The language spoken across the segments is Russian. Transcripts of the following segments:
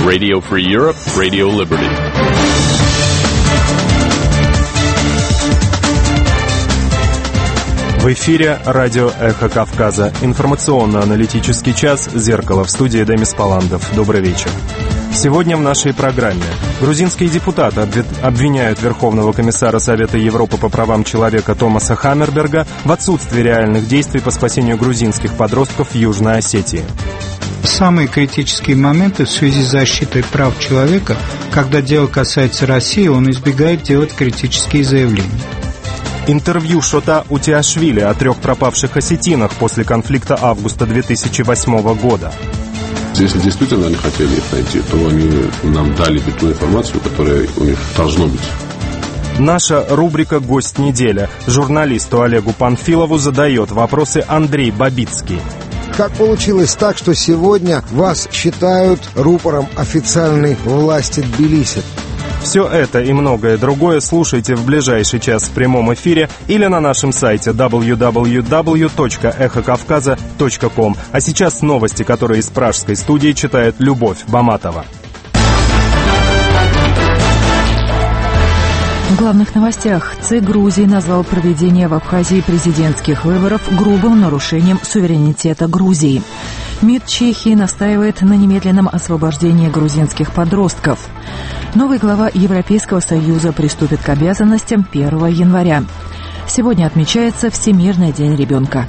Radio Free Europe, Radio Liberty. В эфире радио «Эхо Кавказа». Информационно-аналитический час «Зеркало», в студии Демис Паландов. Добрый вечер. Сегодня в нашей программе грузинские депутаты обвиняют Верховного комиссара Совета Европы по правам человека Томаса Хаммерберга в отсутствии реальных действий по спасению грузинских подростков в Южной Осетии. Самые критические моменты в связи с защитой прав человека, когда дело касается России, он избегает делать критические заявления. Интервью Шота Утиашвили о 3 пропавших осетинах после конфликта августа 2008 года. Если действительно они хотели их найти, то они нам дали ту информацию, которая у них должно быть. Наша рубрика «Гость недели». Журналисту Олегу Панфилову задает вопросы Андрей Бабицкий. Как получилось так, что сегодня вас считают рупором официальной власти Тбилиси? Все это и многое другое слушайте в ближайший час в прямом эфире или на нашем сайте www.эхокавказа.ком. А сейчас новости, которые из пражской студии читает Любовь Баматова. В главных новостях. ЦИК Грузии назвал проведение в Абхазии президентских выборов грубым нарушением суверенитета Грузии. МИД Чехии настаивает на немедленном освобождении грузинских подростков. Новый глава Европейского Союза приступит к обязанностям 1 января. Сегодня отмечается Всемирный день ребенка.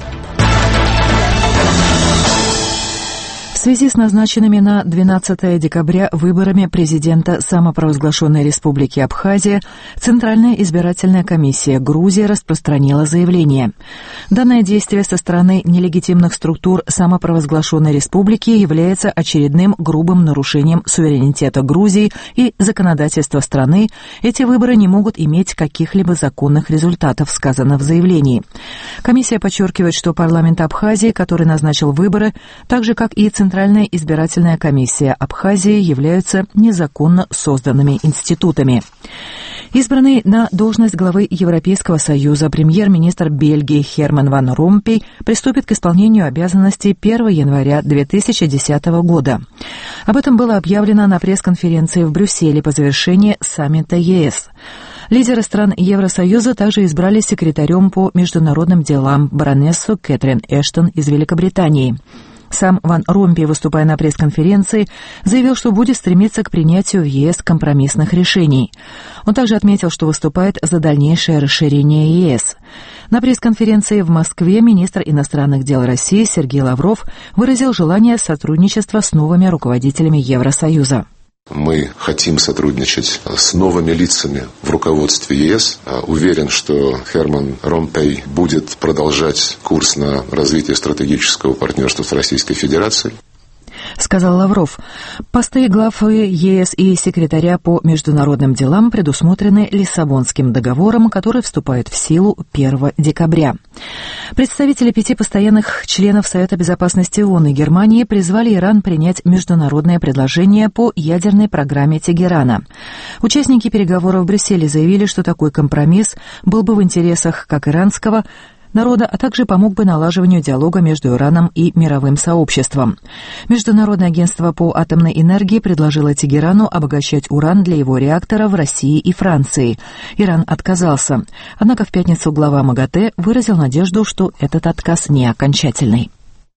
В связи с назначенными на 12 декабря выборами президента самопровозглашенной Республики Абхазия, Центральная избирательная комиссия Грузии распространила заявление. Данное действие со стороны нелегитимных структур самопровозглашенной республики является очередным грубым нарушением суверенитета Грузии и законодательства страны. Эти выборы не могут иметь каких-либо законных результатов, сказано в заявлении. Комиссия подчеркивает, что парламент Абхазии, который назначил выборы, так же как и Центральная избирательная комиссия Абхазии, являются незаконно созданными институтами. Избранный на должность главы Европейского Союза премьер-министр Бельгии Херман ван Ромпей приступит к исполнению обязанностей 1 января 2010 года. Об этом было объявлено на пресс-конференции в Брюсселе по завершении саммита ЕС. Лидеры стран Евросоюза также избрали секретарем по международным делам баронессу Кэтрин Эштон из Великобритании. Сам Ван Ромпей, выступая на пресс-конференции, заявил, что будет стремиться к принятию в ЕС компромиссных решений. Он также отметил, что выступает за дальнейшее расширение ЕС. На пресс-конференции в Москве министр иностранных дел России Сергей Лавров выразил желание сотрудничества с новыми руководителями Евросоюза. Мы хотим сотрудничать с новыми лицами в руководстве ЕС. Уверен, что Херман Ромпей будет продолжать курс на развитие стратегического партнерства с Российской Федерацией. Сказал Лавров. Посты главы ЕС и секретаря по международным делам предусмотрены Лиссабонским договором, который вступает в силу 1 декабря. Представители 5 постоянных членов Совета безопасности ООН и Германии призвали Иран принять международное предложение по ядерной программе Тегерана. Участники переговоров в Брюсселе заявили, что такой компромисс был бы в интересах как иранского народа, а также помог бы налаживанию диалога между Ираном и мировым сообществом. Международное агентство по атомной энергии предложило Тегерану обогащать уран для его реактора в России и Франции. Иран отказался. Однако в пятницу глава МАГАТЭ выразил надежду, что этот отказ не окончательный.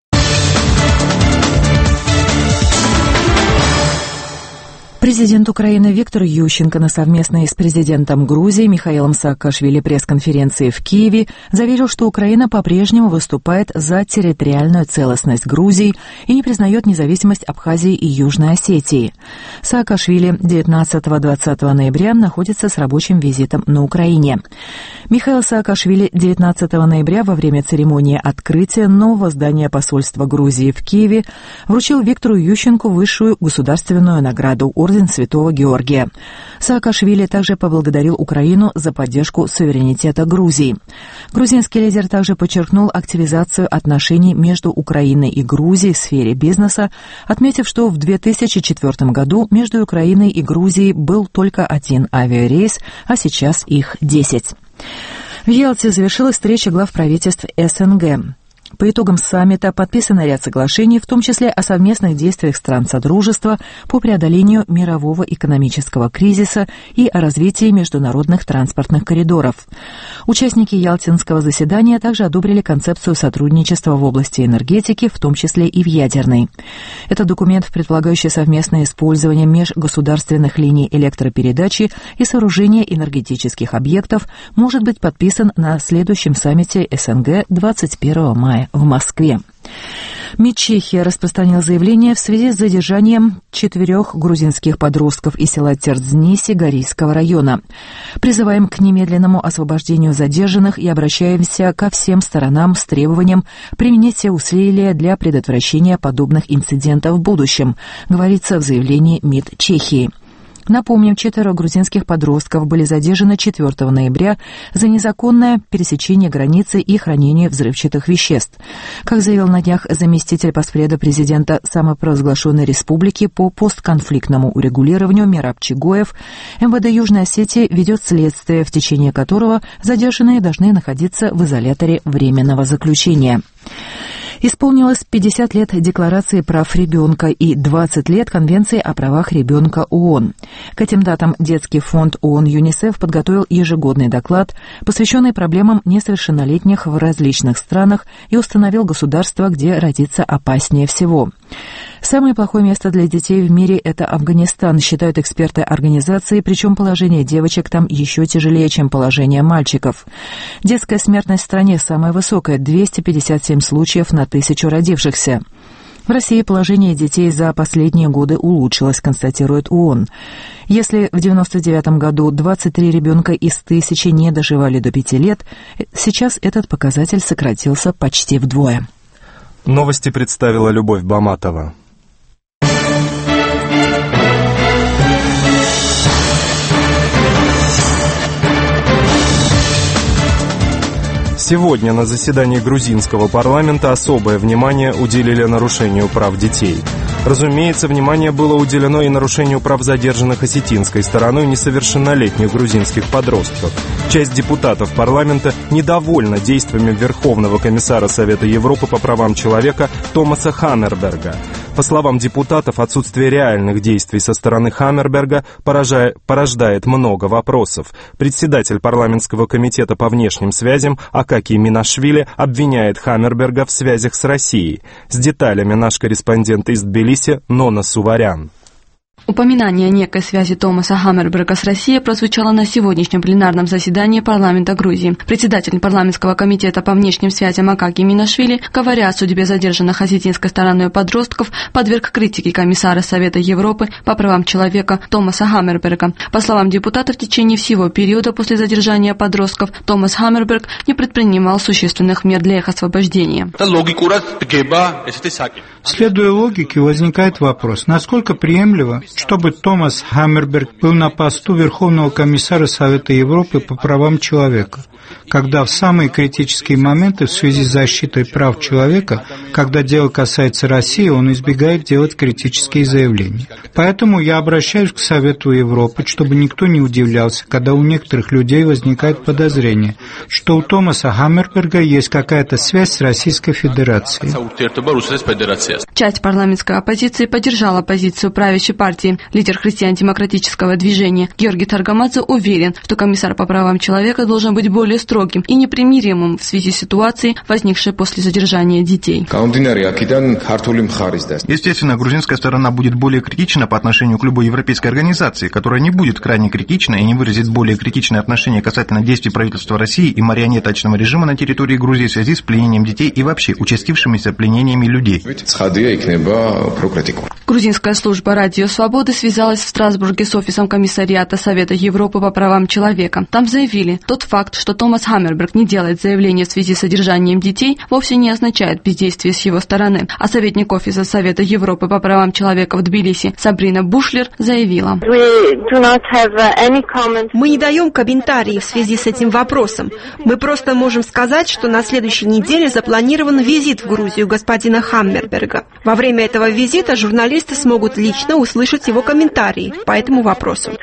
Президент Украины Виктор Ющенко на совместной с президентом Грузии Михаилом Саакашвили пресс-конференции в Киеве заверил, что Украина по-прежнему выступает за территориальную целостность Грузии и не признает независимость Абхазии и Южной Осетии. Саакашвили 19-20 ноября находится с рабочим визитом на Украине. Михаил Саакашвили 19 ноября во время церемонии открытия нового здания посольства Грузии в Киеве вручил Виктору Ющенку высшую государственную награду Орден Святого Георгия. Саакашвили также поблагодарил Украину за поддержку суверенитета Грузии. Грузинский лидер также подчеркнул активизацию отношений между Украиной и Грузией в сфере бизнеса, отметив, что в 2004 году между Украиной и Грузией был только 1 авиарейс, а сейчас их 10. В Ялте завершилась встреча глав правительств СНГ. По итогам саммита подписано ряд соглашений, в том числе о совместных действиях стран Содружества по преодолению мирового экономического кризиса и о развитии международных транспортных коридоров. Участники Ялтинского заседания также одобрили концепцию сотрудничества в области энергетики, в том числе и в ядерной. Это документ, предполагающий совместное использование межгосударственных линий электропередачи и сооружения энергетических объектов, может быть подписан на следующем саммите СНГ 21 мая в Москве. МИД Чехии распространил заявление в связи с задержанием 4 грузинских подростков из села Тердзниси Горийского района. Призываем к немедленному освобождению задержанных и обращаемся ко всем сторонам с требованием применить все усилия для предотвращения подобных инцидентов в будущем, говорится в заявлении МИД Чехии. Напомним, 4 грузинских подростков были задержаны 4 ноября за незаконное пересечение границы и хранение взрывчатых веществ. Как заявил на днях заместитель поспреда президента самопровозглашенной республики по постконфликтному урегулированию Мераб Чигоев, МВД Южной Осетии ведет следствие, в течение которого задержанные должны находиться в изоляторе временного заключения. Исполнилось 50 лет Декларации прав ребенка и 20 лет Конвенции о правах ребенка ООН. К этим датам Детский фонд ООН ЮНИСЕФ подготовил ежегодный доклад, посвященный проблемам несовершеннолетних в различных странах, и установил государства, где родиться опаснее всего. Самое плохое место для детей в мире – это Афганистан, считают эксперты организации, причем положение девочек там еще тяжелее, чем положение мальчиков. Детская смертность в стране самая высокая – 257 случаев на 1000 родившихся. В России положение детей за последние годы улучшилось, констатирует ООН. Если в 1999 году 23 ребенка из 1000 не доживали до 5 лет, сейчас этот показатель сократился почти вдвое. Новости представила Любовь Баматова. Сегодня на заседании грузинского парламента особое внимание уделили нарушению прав детей. Разумеется, внимание было уделено и нарушению прав задержанных осетинской стороной несовершеннолетних грузинских подростков. Часть депутатов парламента недовольна действиями Верховного комиссара Совета Европы по правам человека Томаса Хаммерберга. По словам депутатов, отсутствие реальных действий со стороны Хаммерберга порождает много вопросов. Председатель парламентского комитета по внешним связям Акакий Минашвили обвиняет Хаммерберга в связях с Россией. С деталями наш корреспондент из Тбилиси Нона Суварян. Упоминание о некой связи Томаса Хаммерберга с Россией прозвучало на сегодняшнем пленарном заседании парламента Грузии. Председатель парламентского комитета по внешним связям Акакий Минашвили, говоря о судьбе задержанных осетинской стороной подростков, подверг критике комиссара Совета Европы по правам человека Томаса Хаммерберга. По словам депутата, в течение всего периода после задержания подростков Томас Хаммерберг не предпринимал существенных мер для их освобождения. Следуя логике, возникает вопрос, насколько приемлемо, чтобы Томас Хаммерберг был на посту Верховного комиссара Совета Европы по правам человека, когда в самые критические моменты в связи с защитой прав человека, когда дело касается России, он избегает делать критические заявления. Поэтому я обращаюсь к Совету Европы, чтобы никто не удивлялся, когда у некоторых людей возникает подозрение, что у Томаса Хаммерберга есть какая-то связь с Российской Федерацией. Часть парламентской оппозиции поддержала позицию правящей партии. Лидер христиан-демократического движения Георгий Таргамадзе уверен, что комиссар по правам человека должен быть более строгим и непримиримым в связи с ситуацией, возникшей после задержания детей. Естественно, грузинская сторона будет более критична по отношению к любой европейской организации, которая не будет крайне критична и не выразит более критичное отношение касательно действий правительства России и марионеточного режима на территории Грузии в связи с пленением детей и вообще участившимися пленениями людей. Грузинская служба «Радио Свободы» связалась в Страсбурге с офисом комиссариата Совета Европы по правам человека. Там заявили, тот факт, что Томас Хаммерберг не делает заявления в связи с содержанием детей, вовсе не означает бездействие с его стороны. А советник офиса Совета Европы по правам человека в Тбилиси Сабрина Бушлер заявила: Мы не даем комментариев в связи с этим вопросом. Мы просто можем сказать, что на следующей неделе запланирован визит в Грузию господина Хаммерберга. Во время этого визита журналисты смогут лично услышать услышать его комментарии по этому вопросу.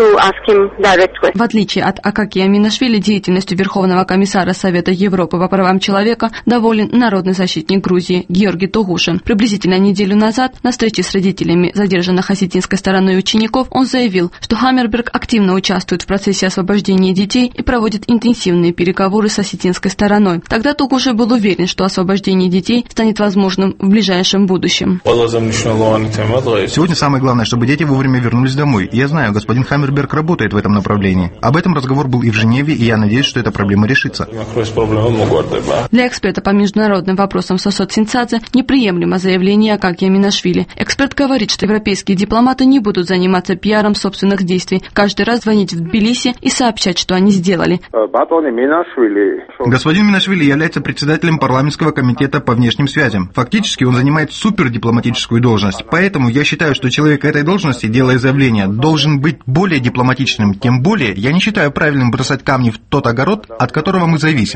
В отличие от Акаки Аминашвили, деятельностью Верховного комиссара Совета Европы по правам человека доволен народный защитник Грузии Георгий Тогушин. Приблизительно неделю назад на встрече с родителями задержанных осетинской стороной учеников он заявил, что Хаммерберг активно участвует в процессе освобождения детей и проводит интенсивные переговоры с осетинской стороной. Тогда Тогушин был уверен, что освобождение детей станет возможным в ближайшем будущем. Сегодня самое главное, чтобы дети вовремя вернулись домой. Я знаю, господин Хаммерберг работает в этом направлении. Об этом разговор был и в Женеве, и я надеюсь, что эта проблема решится. Для эксперта по международным вопросам Сосот Синцадзе неприемлемо заявление Акаки Аминашвили. Эксперт говорит, что европейские дипломаты не будут заниматься пиаром собственных действий, каждый раз звонить в Тбилиси и сообщать, что они сделали. Господин Минашвили является председателем парламентского комитета по внешним связям. Фактически он занимает супердипломатическую должность. Поэтому я считаю, что человек этой должности, делая заявление, должен быть более дипломатичным. Тем более, я не считаю правильным бросать камни в тот огород, от которого мы зависим.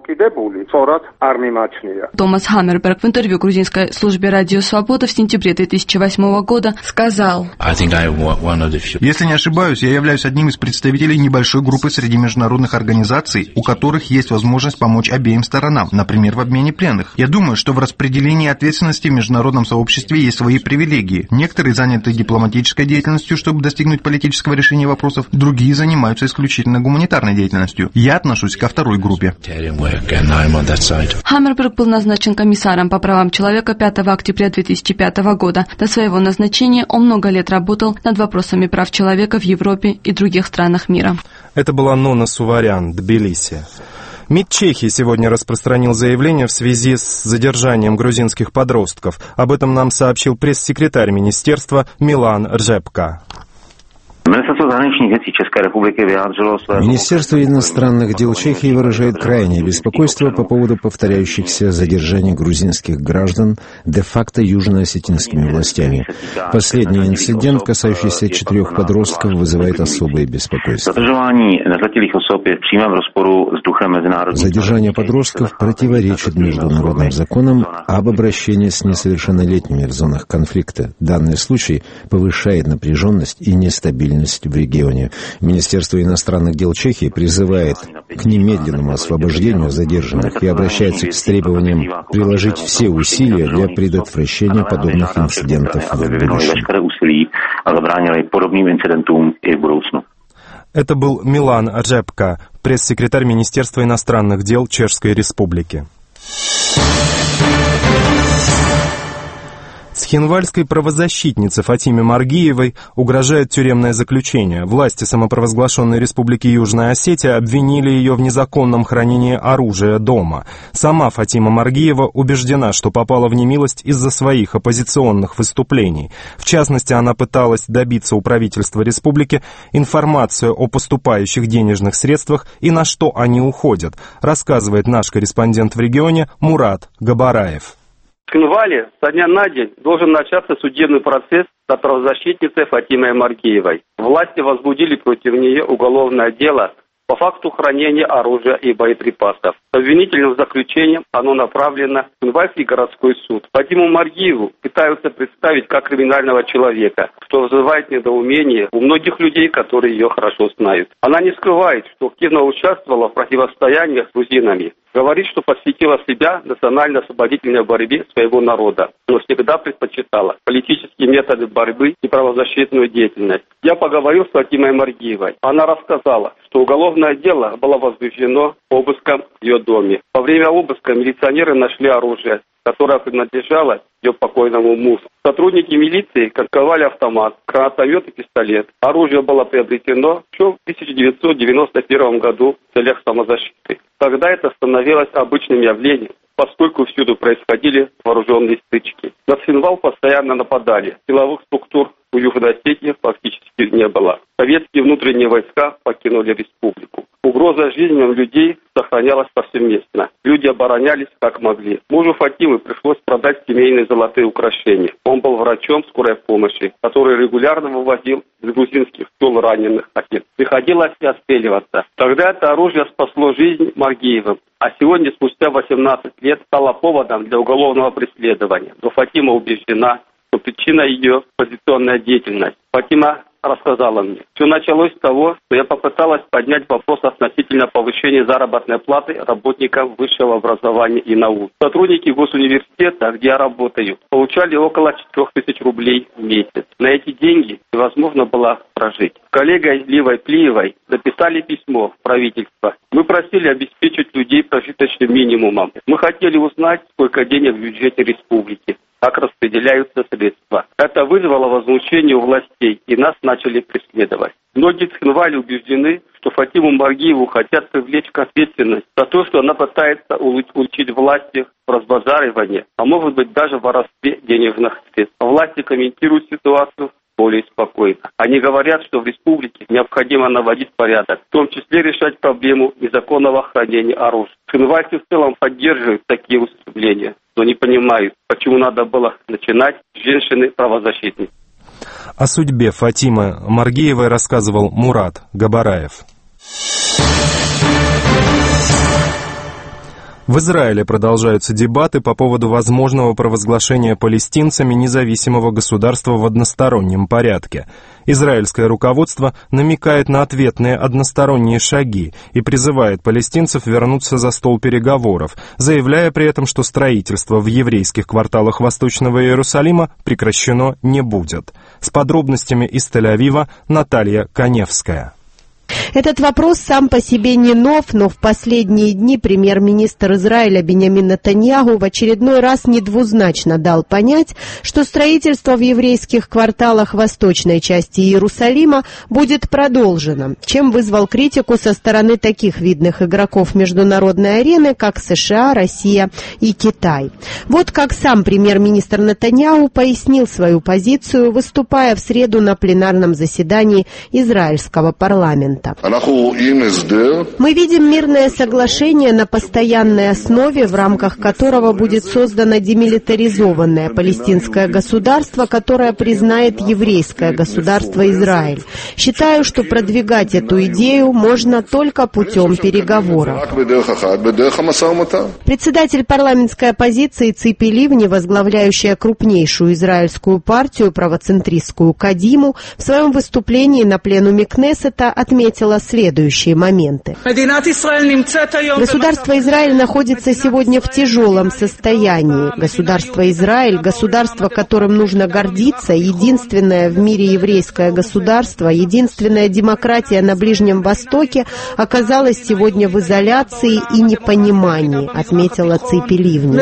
Томас Хаммерберг в интервью грузинской службе «Радио Свобода» в сентябре 2008 года сказал: «Если не ошибаюсь, я являюсь одним из представителей небольшой группы среди международных организаций, у которых есть возможность помочь обеим сторонам, например, в обмене пленных. Я думаю, что в распределении ответственности в международном сообществе есть свои привилегии. Некоторые заняты дипломатической деятельностью, чтобы достигнуть политического решения вопросов, другие занимаются исключительно гуманитарной деятельностью. Я отношусь ко второй группе». Хаммерберг был назначен комиссаром по правам человека 5 октября 2005 года. До своего назначения он много лет работал над вопросами прав человека в Европе и других странах мира. Это была Нона Суварян, Тбилиси. МИД Чехии сегодня распространил заявление в связи с задержанием грузинских подростков. Об этом нам сообщил пресс-секретарь министерства Милан Ржепка. Министерство иностранных дел Чехии выражает крайнее беспокойство по поводу повторяющихся задержаний грузинских граждан де-факто южно-осетинскими властями. Последний инцидент, касающийся 4 подростков, вызывает особое беспокойство. Задержание подростков противоречит международным законам об обращении с несовершеннолетними в зонах конфликта. Данный случай повышает напряженность и нестабильность в регионе. Министерство иностранных дел Чехии призывает к немедленному освобождению задержанных и обращается к требованиям приложить все усилия для предотвращения подобных инцидентов в будущем. Это был Милан Ржепка, пресс-секретарь Министерства иностранных дел Чешской Республики. Цхинвальской правозащитнице Фатиме Маргиевой угрожает тюремное заключение. Власти самопровозглашенной Республики Южная Осетия обвинили ее в незаконном хранении оружия дома. Сама Фатима Маргиева убеждена, что попала в немилость из-за своих оппозиционных выступлений. В частности, она пыталась добиться у правительства республики информацию о поступающих денежных средствах и на что они уходят, рассказывает наш корреспондент в регионе Мурат Габараев. В Цхинвале со дня на день должен начаться судебный процесс над правозащитницей Фатимой Маргиевой. Власти возбудили против нее уголовное дело по факту хранения оружия и боеприпасов. С обвинительным заключением оно направлено в Цхинвальский городской суд. Фатиму Маргиеву пытаются представить как криминального человека, что вызывает недоумение у многих людей, которые ее хорошо знают. Она не скрывает, что активно участвовала в противостояниях с грузинами. Говорит, что посвятила себя национально-освободительной борьбе своего народа, но всегда предпочитала политические методы борьбы и правозащитную деятельность. Я поговорил с Фатимой Маргиевой. Она рассказала, что уголовное дело было возбуждено обыском в ее доме. Во время обыска милиционеры нашли оружие, которое принадлежало ее покойному мужу. Сотрудники милиции конфисковали автомат, гранатомет и пистолет. Оружие было приобретено еще в 1991 году в целях самозащиты. Тогда это становилось обычным явлением, поскольку всюду происходили вооруженные стычки. На Цхинвал постоянно нападали. Силовых структур у Южной Осетии фактически не было. Советские внутренние войска покинули республику. Угроза жизням людей сохранялась повсеместно. Люди оборонялись как могли. Мужу Фатимы пришлось продать семейные золотые украшения. Он был врачом скорой помощи, который регулярно вывозил из грузинских сел раненых осет. Приходилось и отстреливаться. Тогда это оружие спасло жизнь Маргиевым. А сегодня, спустя 18 лет, стало поводом для уголовного преследования. Но Фатима убеждена, что причина ее оппозиционная деятельность. Фатима рассказала мне. Все началось с того, что я попыталась поднять вопрос относительно повышения заработной платы работникам высшего образования и наук. Сотрудники госуниверситета, где я работаю, получали около 4000 рублей в месяц. На эти деньги невозможно было прожить. С коллегой Ливой Плиевой написали письмо в правительство. Мы просили обеспечить людей прожиточным минимумом. Мы хотели узнать, сколько денег в бюджете республики, как распределяются средства. Это вызвало возмущение у властей, и нас начали преследовать. Многие Цхинвали убеждены, что Фатиму Маргиеву хотят привлечь к ответственности за то, что она пытается улучшить власти в разбазаривании, а может быть даже в воровстве денежных средств. Власти комментируют ситуацию более спокойно. Они говорят, что в республике необходимо наводить порядок, в том числе решать проблему незаконного хранения оружия. Цхинвальцы в целом поддерживают такие выступления, но не понимают, почему надо было начинать с женщины-правозащитницы. О судьбе Фатимы Маргиевой рассказывал Мурат Габараев. В Израиле продолжаются дебаты по поводу возможного провозглашения палестинцами независимого государства в одностороннем порядке. Израильское руководство намекает на ответные односторонние шаги и призывает палестинцев вернуться за стол переговоров, заявляя при этом, что строительство в еврейских кварталах Восточного Иерусалима прекращено не будет. С подробностями из Тель-Авива Наталья Коневская. Этот вопрос сам по себе не нов, но в последние дни премьер-министр Израиля Биньямин Нетаньяху в очередной раз недвузначно дал понять, что строительство в еврейских кварталах восточной части Иерусалима будет продолжено, чем вызвал критику со стороны таких видных игроков международной арены, как США, Россия и Китай. Вот как сам премьер-министр Нетаньяху пояснил свою позицию, выступая в среду на пленарном заседании израильского парламента. Мы видим мирное соглашение на постоянной основе, в рамках которого будет создано демилитаризованное палестинское государство, которое признает еврейское государство Израиль. Считаю, что продвигать эту идею можно только путем переговоров. Председатель парламентской оппозиции Ципи Ливни, возглавляющая крупнейшую израильскую партию, правоцентристскую Кадиму, в своем выступлении на пленуме Кнессета отметила следующие моменты. Государство Израиль находится сегодня в тяжелом состоянии. Государство Израиль, государство, которым нужно гордиться, единственное в мире еврейское государство, единственная демократия на Ближнем Востоке, оказалось сегодня в изоляции и непонимании, отметила Ципи Ливни.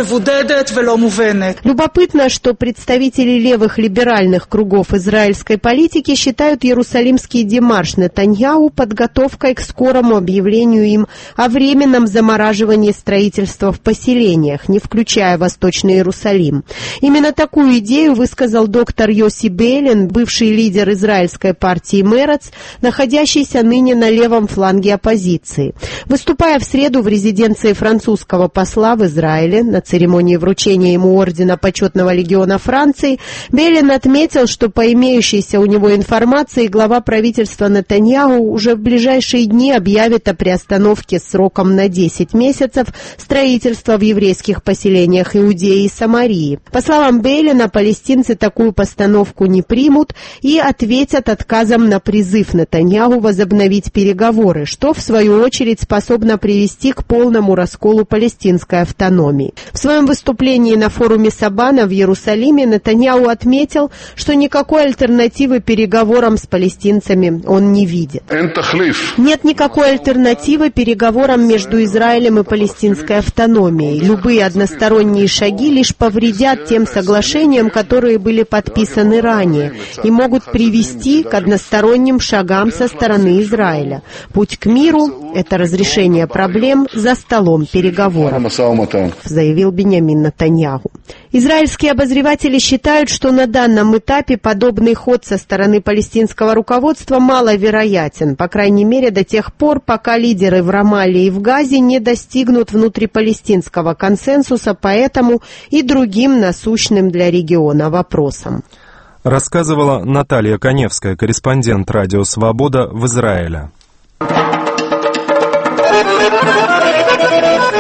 Любопытно, что представители левых либеральных кругов израильской политики считают Иерусалимский демарш Нетаньяху подготовкой к скорому объявлению им о временном замораживании строительства в поселениях, не включая Восточный Иерусалим. Именно такую идею высказал доктор Йоси Бейлин, бывший лидер израильской партии Мерец, находящийся ныне на левом фланге оппозиции. Выступая в среду в резиденции французского посла в Израиле на церемонии вручения ему ордена Почетного легиона Франции, Бейлин отметил, что по имеющейся у него информации глава правительства Нетаньяху уже в ближайшие дни объявит о приостановке сроком на 10 месяцев строительства в еврейских поселениях Иудеи и Самарии. По словам Бейлина, палестинцы такую постановку не примут и ответят отказом на призыв Нетаньяху возобновить переговоры, что в свою очередь способно привести к полному расколу палестинской автономии. В своем выступлении на форуме Сабана в Иерусалиме Нетаньяху отметил, что никакой альтернативы переговорам с палестинцами он не видит. Нет никакой альтернативы переговорам между Израилем и палестинской автономией. Любые односторонние шаги лишь повредят тем соглашениям, которые были подписаны ранее, и могут привести к односторонним шагам со стороны Израиля. Путь к миру – это разрешение проблем за столом переговоров, заявил Биньямин Нетаньяху. Израильские обозреватели считают, что на данном этапе подобный ход со стороны палестинского руководства маловероятен, по крайней мере до тех пор, пока лидеры в Рамалле и в Газе не достигнут внутрипалестинского консенсуса по этому и другим насущным для региона вопросам. Рассказывала Наталья Коневская, корреспондент «Радио Свобода» в Израиле.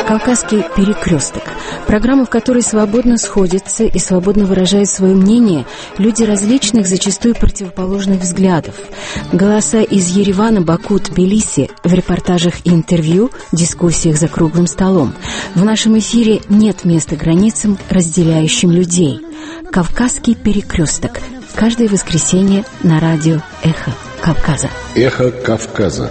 «Кавказский перекресток» – программа, в которой свободно сходятся и свободно выражают свое мнение люди различных, зачастую противоположных взглядов. Голоса из Еревана, Баку, Тбилиси в репортажах и интервью, дискуссиях за круглым столом. В нашем эфире нет места границам, разделяющим людей. «Кавказский перекресток» каждое воскресенье на радио «Эхо Кавказа». «Эхо Кавказа».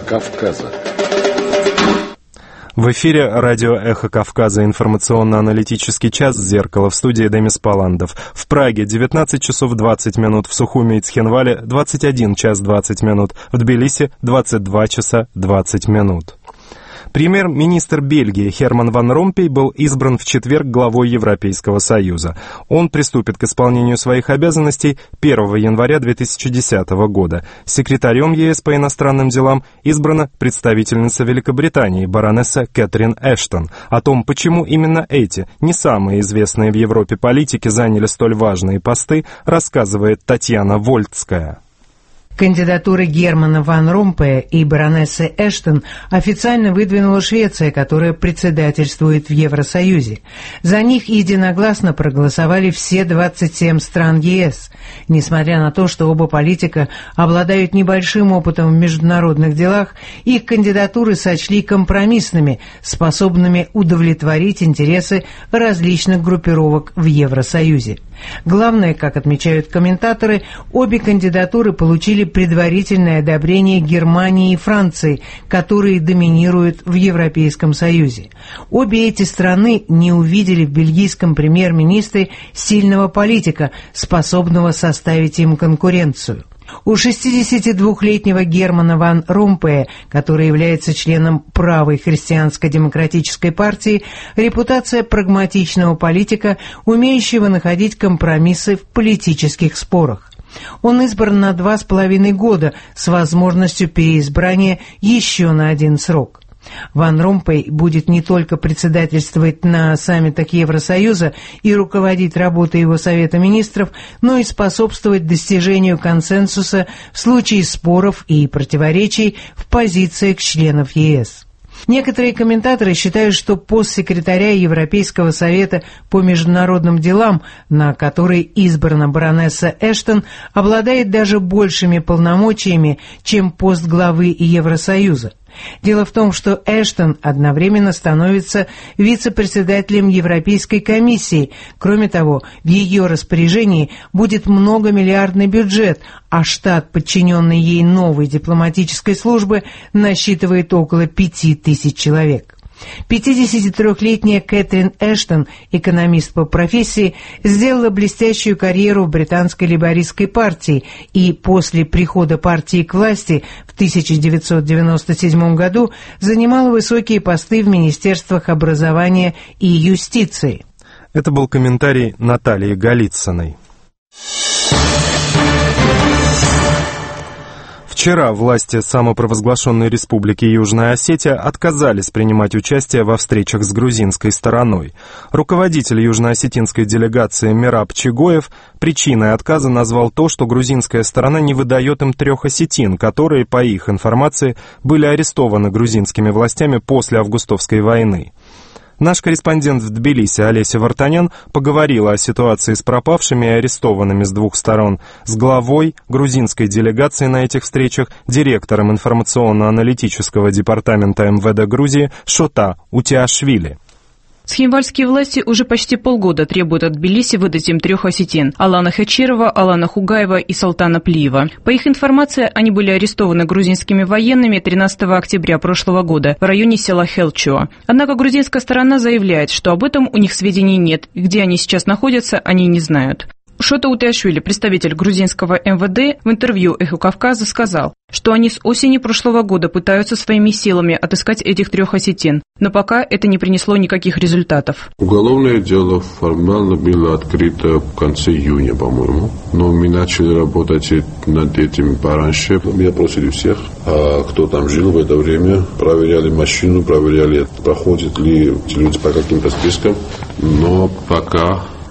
В эфире радио «Эхо Кавказа», информационно-аналитический час «Зеркало», в студии Демис Паландов. В Праге 19 часов 20 минут, в Сухуми и Цхинвале 21 час 20 минут, в Тбилиси 22 часа 20 минут. Премьер-министр Бельгии Херман ван Ромпей был избран в четверг главой Европейского Союза. Он приступит к исполнению своих обязанностей 1 января 2010 года. Секретарем ЕС по иностранным делам избрана представительница Великобритании баронесса Кэтрин Эштон. О том, почему именно эти, не самые известные в Европе политики, заняли столь важные посты, рассказывает Татьяна Вольтская. Кандидатуры Германа ван Ромпея и баронессы Эштон официально выдвинула Швеция, которая председательствует в Евросоюзе. За них единогласно проголосовали все 27 стран ЕС. Несмотря на то, что оба политика обладают небольшим опытом в международных делах, их кандидатуры сочли компромиссными, способными удовлетворить интересы различных группировок в Евросоюзе. Главное, как отмечают комментаторы, обе кандидатуры получили предварительное одобрение Германии и Франции, которые доминируют в Европейском Союзе. Обе эти страны не увидели в бельгийском премьер-министре сильного политика, способного составить им конкуренцию. У 62-летнего Германа ван Ромпея, который является членом правой христианско-демократической партии, репутация прагматичного политика, умеющего находить компромиссы в политических спорах. Он избран на 2,5 года с возможностью переизбрания еще на 1 срок. Ван Ромпей будет не только председательствовать на саммитах Евросоюза и руководить работой его Совета министров, но и способствовать достижению консенсуса в случае споров и противоречий в позициях членов ЕС. Некоторые комментаторы считают, что пост секретаря Европейского совета по международным делам, на который избрана баронесса Эштон, обладает даже большими полномочиями, чем пост главы Евросоюза. Дело в том, что Эштон одновременно становится вице-председателем Европейской комиссии. Кроме того, в ее распоряжении будет многомиллиардный бюджет, а штат, подчиненный ей новой дипломатической службы, насчитывает около 5000 человек. 53-летняя Кэтрин Эштон, экономист по профессии, сделала блестящую карьеру в британской лейбористской партии и после прихода партии к власти в 1997 году занимала высокие посты в министерствах образования и юстиции. Это был комментарий Натальи Голицыной. Вчера власти самопровозглашенной республики Южная Осетия отказались принимать участие во встречах с грузинской стороной. Руководитель южноосетинской делегации Мераб Чигоев причиной отказа назвал то, что грузинская сторона не выдает им 3 осетин, которые, по их информации, были арестованы грузинскими властями после августовской войны. Наш корреспондент в Тбилиси Олеся Вартанян поговорила о ситуации с пропавшими и арестованными с 2 сторон, с главой грузинской делегации на этих встречах, директором информационно-аналитического департамента МВД Грузии Шота Утиашвили. Цхинвальские власти уже почти полгода требуют от Тбилиси выдать им 3 осетин – Алана Хачирова, Алана Хугаева и Салтана Плиева. По их информации, они были арестованы грузинскими военными 13 октября прошлого года в районе села Хелчуа. Однако грузинская сторона заявляет, что об этом у них сведений нет, и где они сейчас находятся, они не знают. Шота Утиашвили, представитель грузинского МВД, в интервью «Эхо Кавказа» сказал, что они с осени прошлого года пытаются своими силами отыскать этих 3 осетин, но пока это не принесло никаких результатов. Уголовное дело формально было открыто в конце июня, по-моему, но мы начали работать над этим пораньше. Мы опросили всех, кто там жил в это время, проверяли машину, проверяли, проходят ли эти люди по каким-то спискам, но пока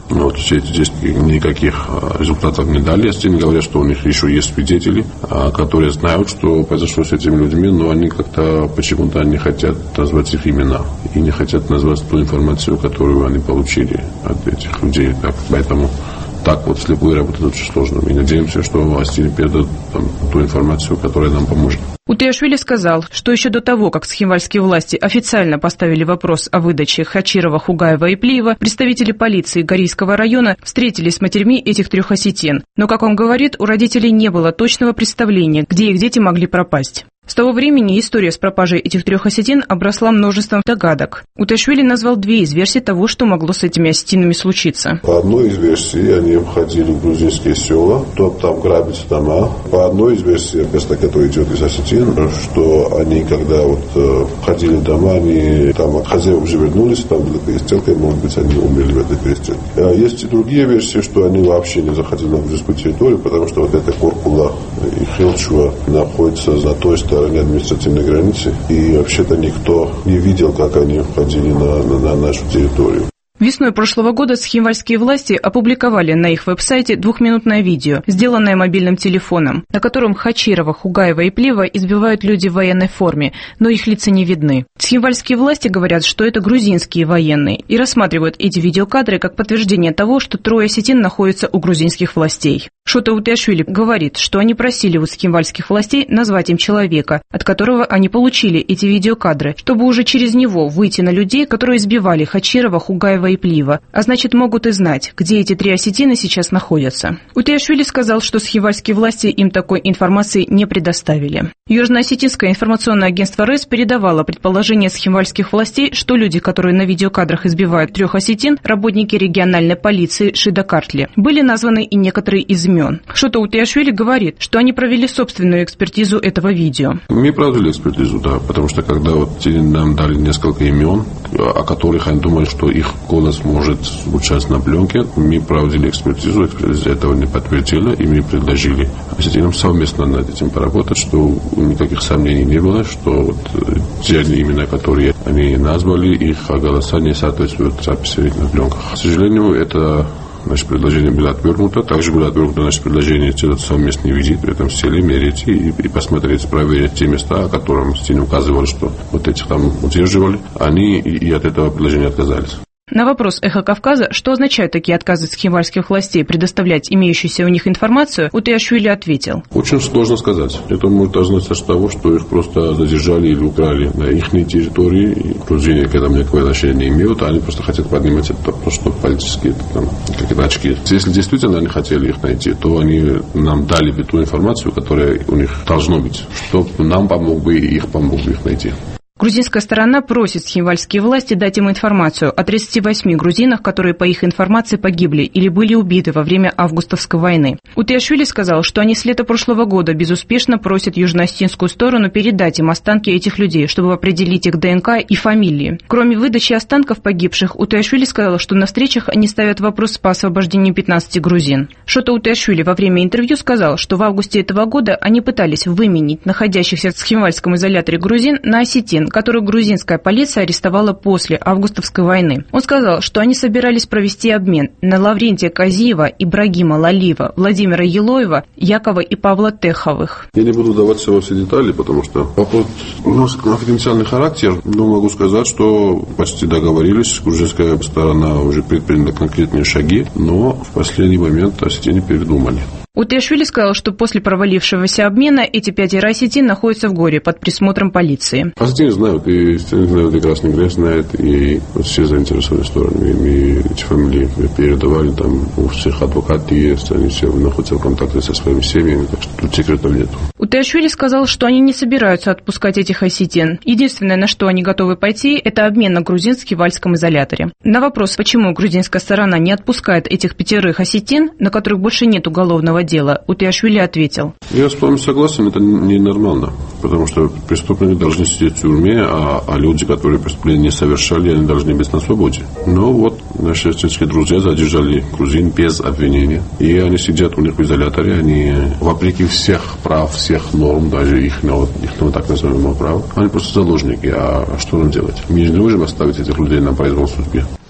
Вот все эти действия никаких результатов не дали. Осетины говорят, что у них еще есть свидетели, которые знают, что произошло с этими людьми, но они как-то почему-то не хотят назвать их имена и не хотят назвать ту информацию, которую они получили от этих людей. Поэтому так вот вслепую работать очень сложно. Мы надеемся, что Осетины передадут ту информацию, которая нам поможет. Утеашвили сказал, что еще до того, как схимвальские власти официально поставили вопрос о выдаче Хачирова, Хугаева и Плиева, представители полиции Горийского района встретились с матерьми этих 3 осетин. Но, как он говорит, у родителей не было точного представления, где их дети могли пропасть. С того времени история с пропажей этих 3 осетин обросла множеством догадок. Утеашвили назвал 2 из версий того, что могло с этими осетинами случиться. По одной из версий они входили в грузинские села, там грабить дома. По одной из версий, которая идет из осетин, что они, когда входили в дома, они там от хозяев уже вернулись, там была перестрелка, и, может быть, они умерли в этой перестрелке. Есть и другие версии, что они вообще не заходили на грузинскую территорию, потому что эта Коркула и Хилчуа находятся за той стороной административной границы, и вообще-то никто не видел, как они входили на нашу территорию. Весной прошлого года схимвальские власти опубликовали на их веб-сайте 2-минутное видео, сделанное мобильным телефоном, на котором Хачирова, Хугаева и Плиева избивают люди в военной форме, но их лица не видны. Схимвальские власти говорят, что это грузинские военные, и рассматривают эти видеокадры как подтверждение того, что 3 осетин находятся у грузинских властей. Шота Утеашвили говорит, что они просили у схимвальских властей назвать им человека, от которого они получили эти видеокадры, чтобы уже через него выйти на людей, которые избивали Хачирова, Хугаева и Плиева, а значит могут и знать, где эти 3 осетины сейчас находятся. Утеашвили сказал, что схимвальские власти им такой информации не предоставили. Южно-осетинское информационное агентство РЭС передавало предположение схимвальских властей, что люди, которые на видеокадрах избивают 3 осетин, работники региональной полиции Шидакартли. Были названы и некоторые из имен. Шота Утеашвили говорит, что они провели собственную экспертизу этого видео. Мы провели экспертизу, да, потому что когда нам дали несколько имен, о которых они думали, что их голос может звучать на пленке, мы проводили экспертизу, экспертиза этого не подтвердила, и мы предложили осетинам совместно над этим поработать, что никаких сомнений не было, что те имена, которые они назвали, их голоса не соответствуют записи на пленках. К сожалению, это наше предложение было отвергнуто. Также было отвергнуто наше предложение сделать совместный визит в этом селе, мерить и посмотреть, проверить те места, о которых Стене указывали, что этих там удерживали. Они и от этого предложения отказались. На вопрос «Эхо Кавказа», что означают такие отказы схимвальских властей предоставлять имеющуюся у них информацию, Утеашвили ответил. Очень сложно сказать. Это может означать того, что их просто задержали или украли на их территории. И грузины к этому никакого отношения не имеют, а они просто хотят поднимать это просто политические какие-то очки. Если действительно они хотели их найти, то они нам дали бы ту информацию, которая у них должна быть, чтобы нам помог бы и их помог бы их найти. Грузинская сторона просит схимвальские власти дать им информацию о 38 грузинах, которые, по их информации, погибли или были убиты во время августовской войны. Утеашвили сказал, что они с лета прошлого года безуспешно просят южно-осетинскую сторону передать им останки этих людей, чтобы определить их ДНК и фамилии. Кроме выдачи останков погибших, Утеашвили сказал, что на встречах они ставят вопрос по освобождению 15 грузин. Шота Утеашвили во время интервью сказал, что в августе этого года они пытались выменить находящихся в схимвальском изоляторе грузин на осетин, которых грузинская полиция арестовала после августовской войны. Он сказал, что они собирались провести обмен на Лаврентия Казиева, Ибрагима Лалиева, Владимира Елоева, Якова и Павла Теховых. Я не буду давать во все детали, потому что вопрос носит конфиденциальный характер, но могу сказать, что почти договорились, грузинская сторона уже предприняла конкретные шаги, но в последний момент осетины передумали. Утеашвили сказал, что после провалившегося обмена эти 5 осетин находятся в горе под присмотром полиции. Осетины знают, и Красный Крест знает, и все заинтересованные стороны. И эти фамилии передавали, там у всех адвокаты есть, они все находятся в контакте со своими семьями, так что тут секретов нет. Утеашвили сказал, что они не собираются отпускать этих осетин. Единственное, на что они готовы пойти, это обмен на грузинско-вальском изоляторе. На вопрос, почему грузинская сторона не отпускает этих 5 осетин, на которых больше нет уголовного дела, Утеашвили ответил. Я с вами согласен, это ненормально, потому что преступники должны сидеть в тюрьме, а люди, которые преступления не совершали, они должны быть на свободе. Но вот наши осетинские друзья задержали грузин без обвинения, и они сидят у них в изоляторе, они вопреки всех прав, всех норм, даже их так называемого права, они просто заложники, а что нам делать? Мы не можем оставить этих людей на произвол судьбы.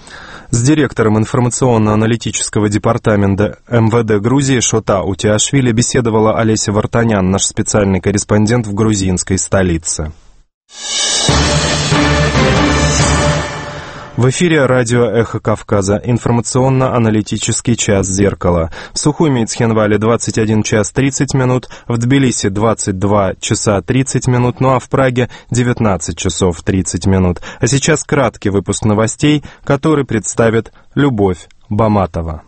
С директором информационно-аналитического департамента МВД Грузии Шота Утиашвили беседовала Олеся Вартанян, наш специальный корреспондент в грузинской столице. В эфире радио «Эхо Кавказа», информационно-аналитический час «Зеркало». В Сухуми и Цхинвале 21 час 30 минут, в Тбилиси 22 часа 30 минут, ну а в Праге 19 часов 30 минут. А сейчас краткий выпуск новостей, который представит Любовь Баматова.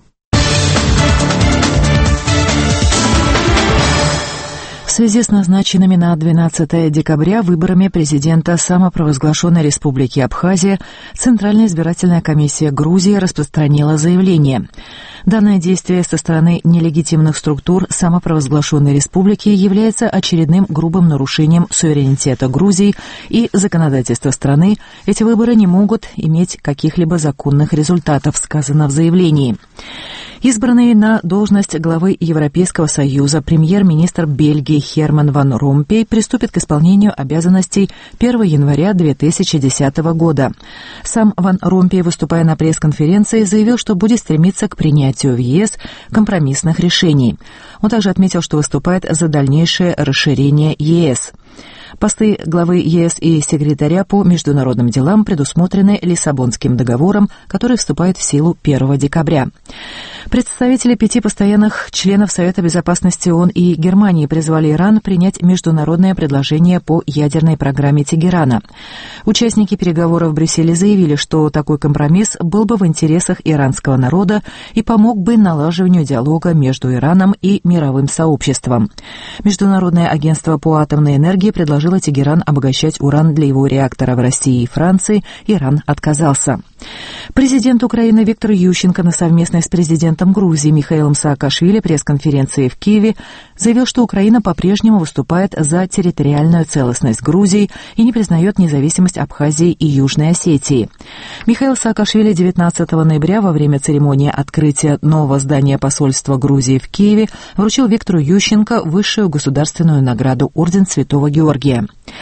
В связи с назначенными на 12 декабря выборами президента самопровозглашенной Республики Абхазия, Центральная избирательная комиссия Грузии распространила заявление. Данное действие со стороны нелегитимных структур самопровозглашенной республики является очередным грубым нарушением суверенитета Грузии и законодательства страны. Эти выборы не могут иметь каких-либо законных результатов, сказано в заявлении. Избранный на должность главы Европейского Союза премьер-министр Бельгии Херман ван Ромпей приступит к исполнению обязанностей 1 января 2010 года. Сам ван Ромпей, выступая на пресс-конференции, заявил, что будет стремиться к принятию в ЕС компромиссных решений. Он также отметил, что выступает за дальнейшее расширение ЕС. Посты главы ЕС и секретаря по международным делам предусмотрены Лиссабонским договором, который вступает в силу 1 декабря. Представители 5 постоянных членов Совета безопасности ООН и Германии призвали Иран принять международное предложение по ядерной программе Тегерана. Участники переговоров в Брюсселе заявили, что такой компромисс был бы в интересах иранского народа и помог бы налаживанию диалога между Ираном и мировым сообществом. Международное агентство по атомной энергии предложило Тегеран обогащать уран для его реактора в России и Франции. Иран отказался. Президент Украины Виктор Ющенко на совместной с президентом Грузии Михаилом Саакашвили пресс-конференции в Киеве заявил, что Украина по-прежнему выступает за территориальную целостность Грузии и не признает независимость Абхазии и Южной Осетии. Михаил Саакашвили 19 ноября во время церемонии открытия нового здания посольства Грузии в Киеве вручил Виктору Ющенко высшую государственную награду Орден Святого Георгия.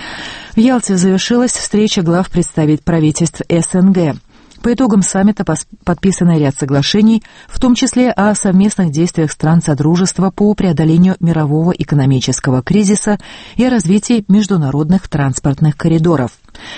В Ялте завершилась встреча глав правительств СНГ. По итогам саммита подписан ряд соглашений, в том числе о совместных действиях стран Содружества по преодолению мирового экономического кризиса и о развитии международных транспортных коридоров.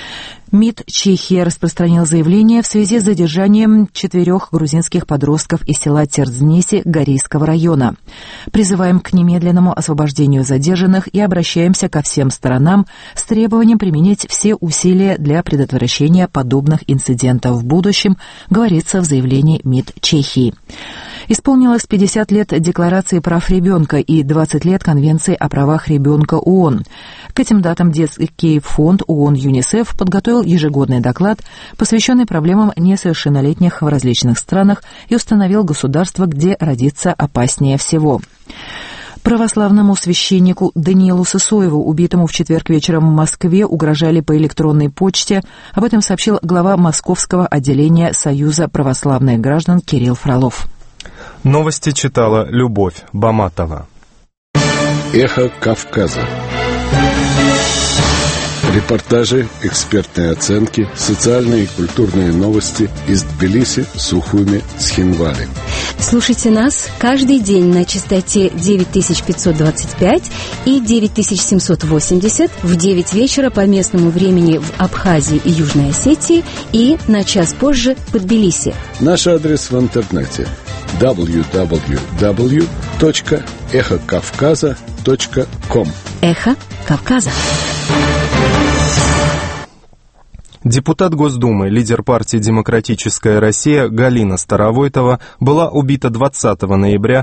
МИД Чехии распространил заявление в связи с задержанием 4 грузинских подростков из села Тердзнеси Горийского района. Призываем к немедленному освобождению задержанных и обращаемся ко всем сторонам с требованием применить все усилия для предотвращения подобных инцидентов в будущем, говорится в заявлении МИД Чехии. Исполнилось 50 лет Декларации прав ребенка и 20 лет Конвенции о правах ребенка ООН. К этим датам Детский фонд ООН ЮНИСЕФ подготовил ежегодный доклад, посвященный проблемам несовершеннолетних в различных странах, и установил государства, где родиться опаснее всего. Православному священнику Даниилу Сысоеву, убитому в четверг вечером в Москве, угрожали по электронной почте. Об этом сообщил глава Московского отделения Союза православных граждан Кирилл Фролов. Новости читала Любовь Баматова. Эхо Кавказа. Репортажи, экспертные оценки, социальные и культурные новости из Тбилиси, Сухуми, Цхинвали. Слушайте нас каждый день на частоте 9525 и 9780 в 9 вечера по местному времени в Абхазии и Южной Осетии и на час позже по Тбилиси. Наш адрес в интернете www.эхокавказа.com. Эхо Кавказа. Депутат Госдумы, лидер партии «Демократическая Россия» Галина Старовойтова была убита 20 ноября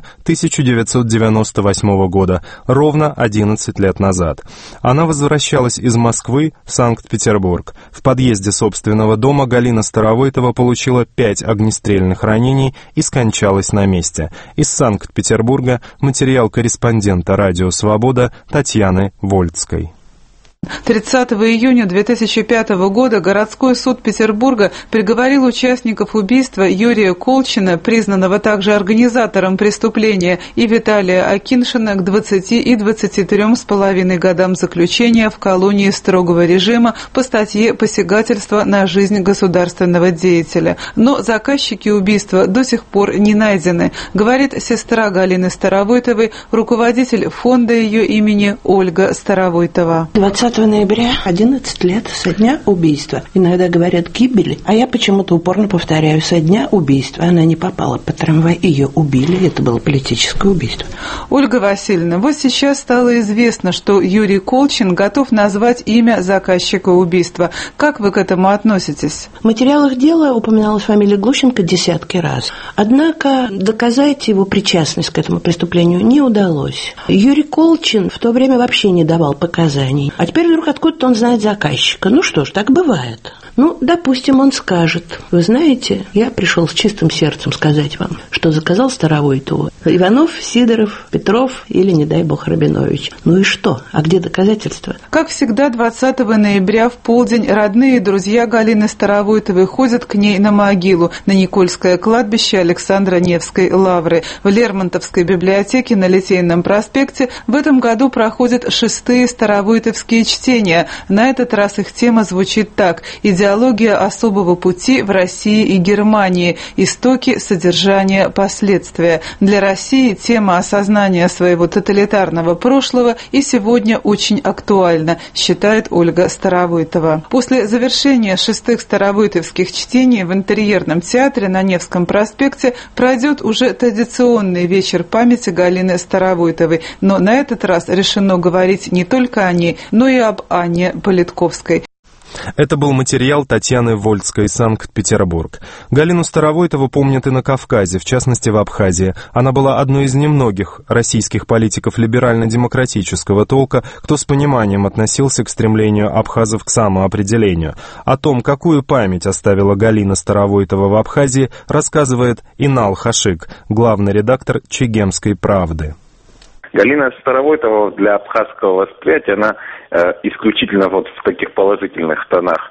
1998 года, ровно 11 лет назад. Она возвращалась из Москвы в Санкт-Петербург. В подъезде собственного дома Галина Старовойтова получила 5 огнестрельных ранений и скончалась на месте. Из Санкт-Петербурга материал корреспондента «Радио Свобода» Татьяны Вольцкой. 30 июня 2005 года городской суд Петербурга приговорил участников убийства Юрия Колчина, признанного также организатором преступления, и Виталия Акиншина к 20 и 23,5 годам заключения в колонии строгого режима по статье «Посягательство на жизнь государственного деятеля». Но заказчики убийства до сих пор не найдены, говорит сестра Галины Старовойтовой, руководитель фонда ее имени Ольга Старовойтова. 20 ноября 11 лет со дня убийства. Иногда говорят гибели, а я почему-то упорно повторяю, со дня убийства. Она не попала под трамвай, ее убили, это было политическое убийство. Ольга Васильевна, вот сейчас стало известно, что Юрий Колчин готов назвать имя заказчика убийства. Как вы к этому относитесь? В материалах дела упоминалась фамилия Глущенко десятки раз. Однако доказать его причастность к этому преступлению не удалось. Юрий Колчин в то время вообще не давал показаний. А теперь вдруг откуда-то он знает заказчика. Ну что ж, так бывает. Ну, допустим, он скажет: вы знаете, я пришел с чистым сердцем сказать вам, что заказал Старовойтову Иванов, Сидоров, Петров или, не дай бог, Рабинович. Ну и что? А где доказательства? Как всегда, 20 ноября в полдень родные и друзья Галины Старовойтовой ходят к ней на могилу на Никольское кладбище Александра Невской лавры. В Лермонтовской библиотеке на Литейном проспекте в этом году проходят 6-е старовойтовские чтения. На этот раз их тема звучит так: «Идеология особого пути в России и Германии. Истоки, содержание, последствия». Для России тема осознания своего тоталитарного прошлого и сегодня очень актуальна, считает Ольга Старовойтова. После завершения 6-х старовойтовских чтений в Интерьерном театре на Невском проспекте пройдет уже традиционный вечер памяти Галины Старовойтовой, но на этот раз решено говорить не только о ней, но и об Анне Политковской. Это был материал Татьяны Вольской, Санкт-Петербург. Галину Старовойтову помнят и на Кавказе, в частности в Абхазии. Она была одной из немногих российских политиков либерально-демократического толка, кто с пониманием относился к стремлению абхазов к самоопределению. О том, какую память оставила Галина Старовойтова в Абхазии, рассказывает Инал Хашик, главный редактор «Чегемской правды». Галина Старовойтова для абхазского восприятия, она исключительно вот в таких положительных тонах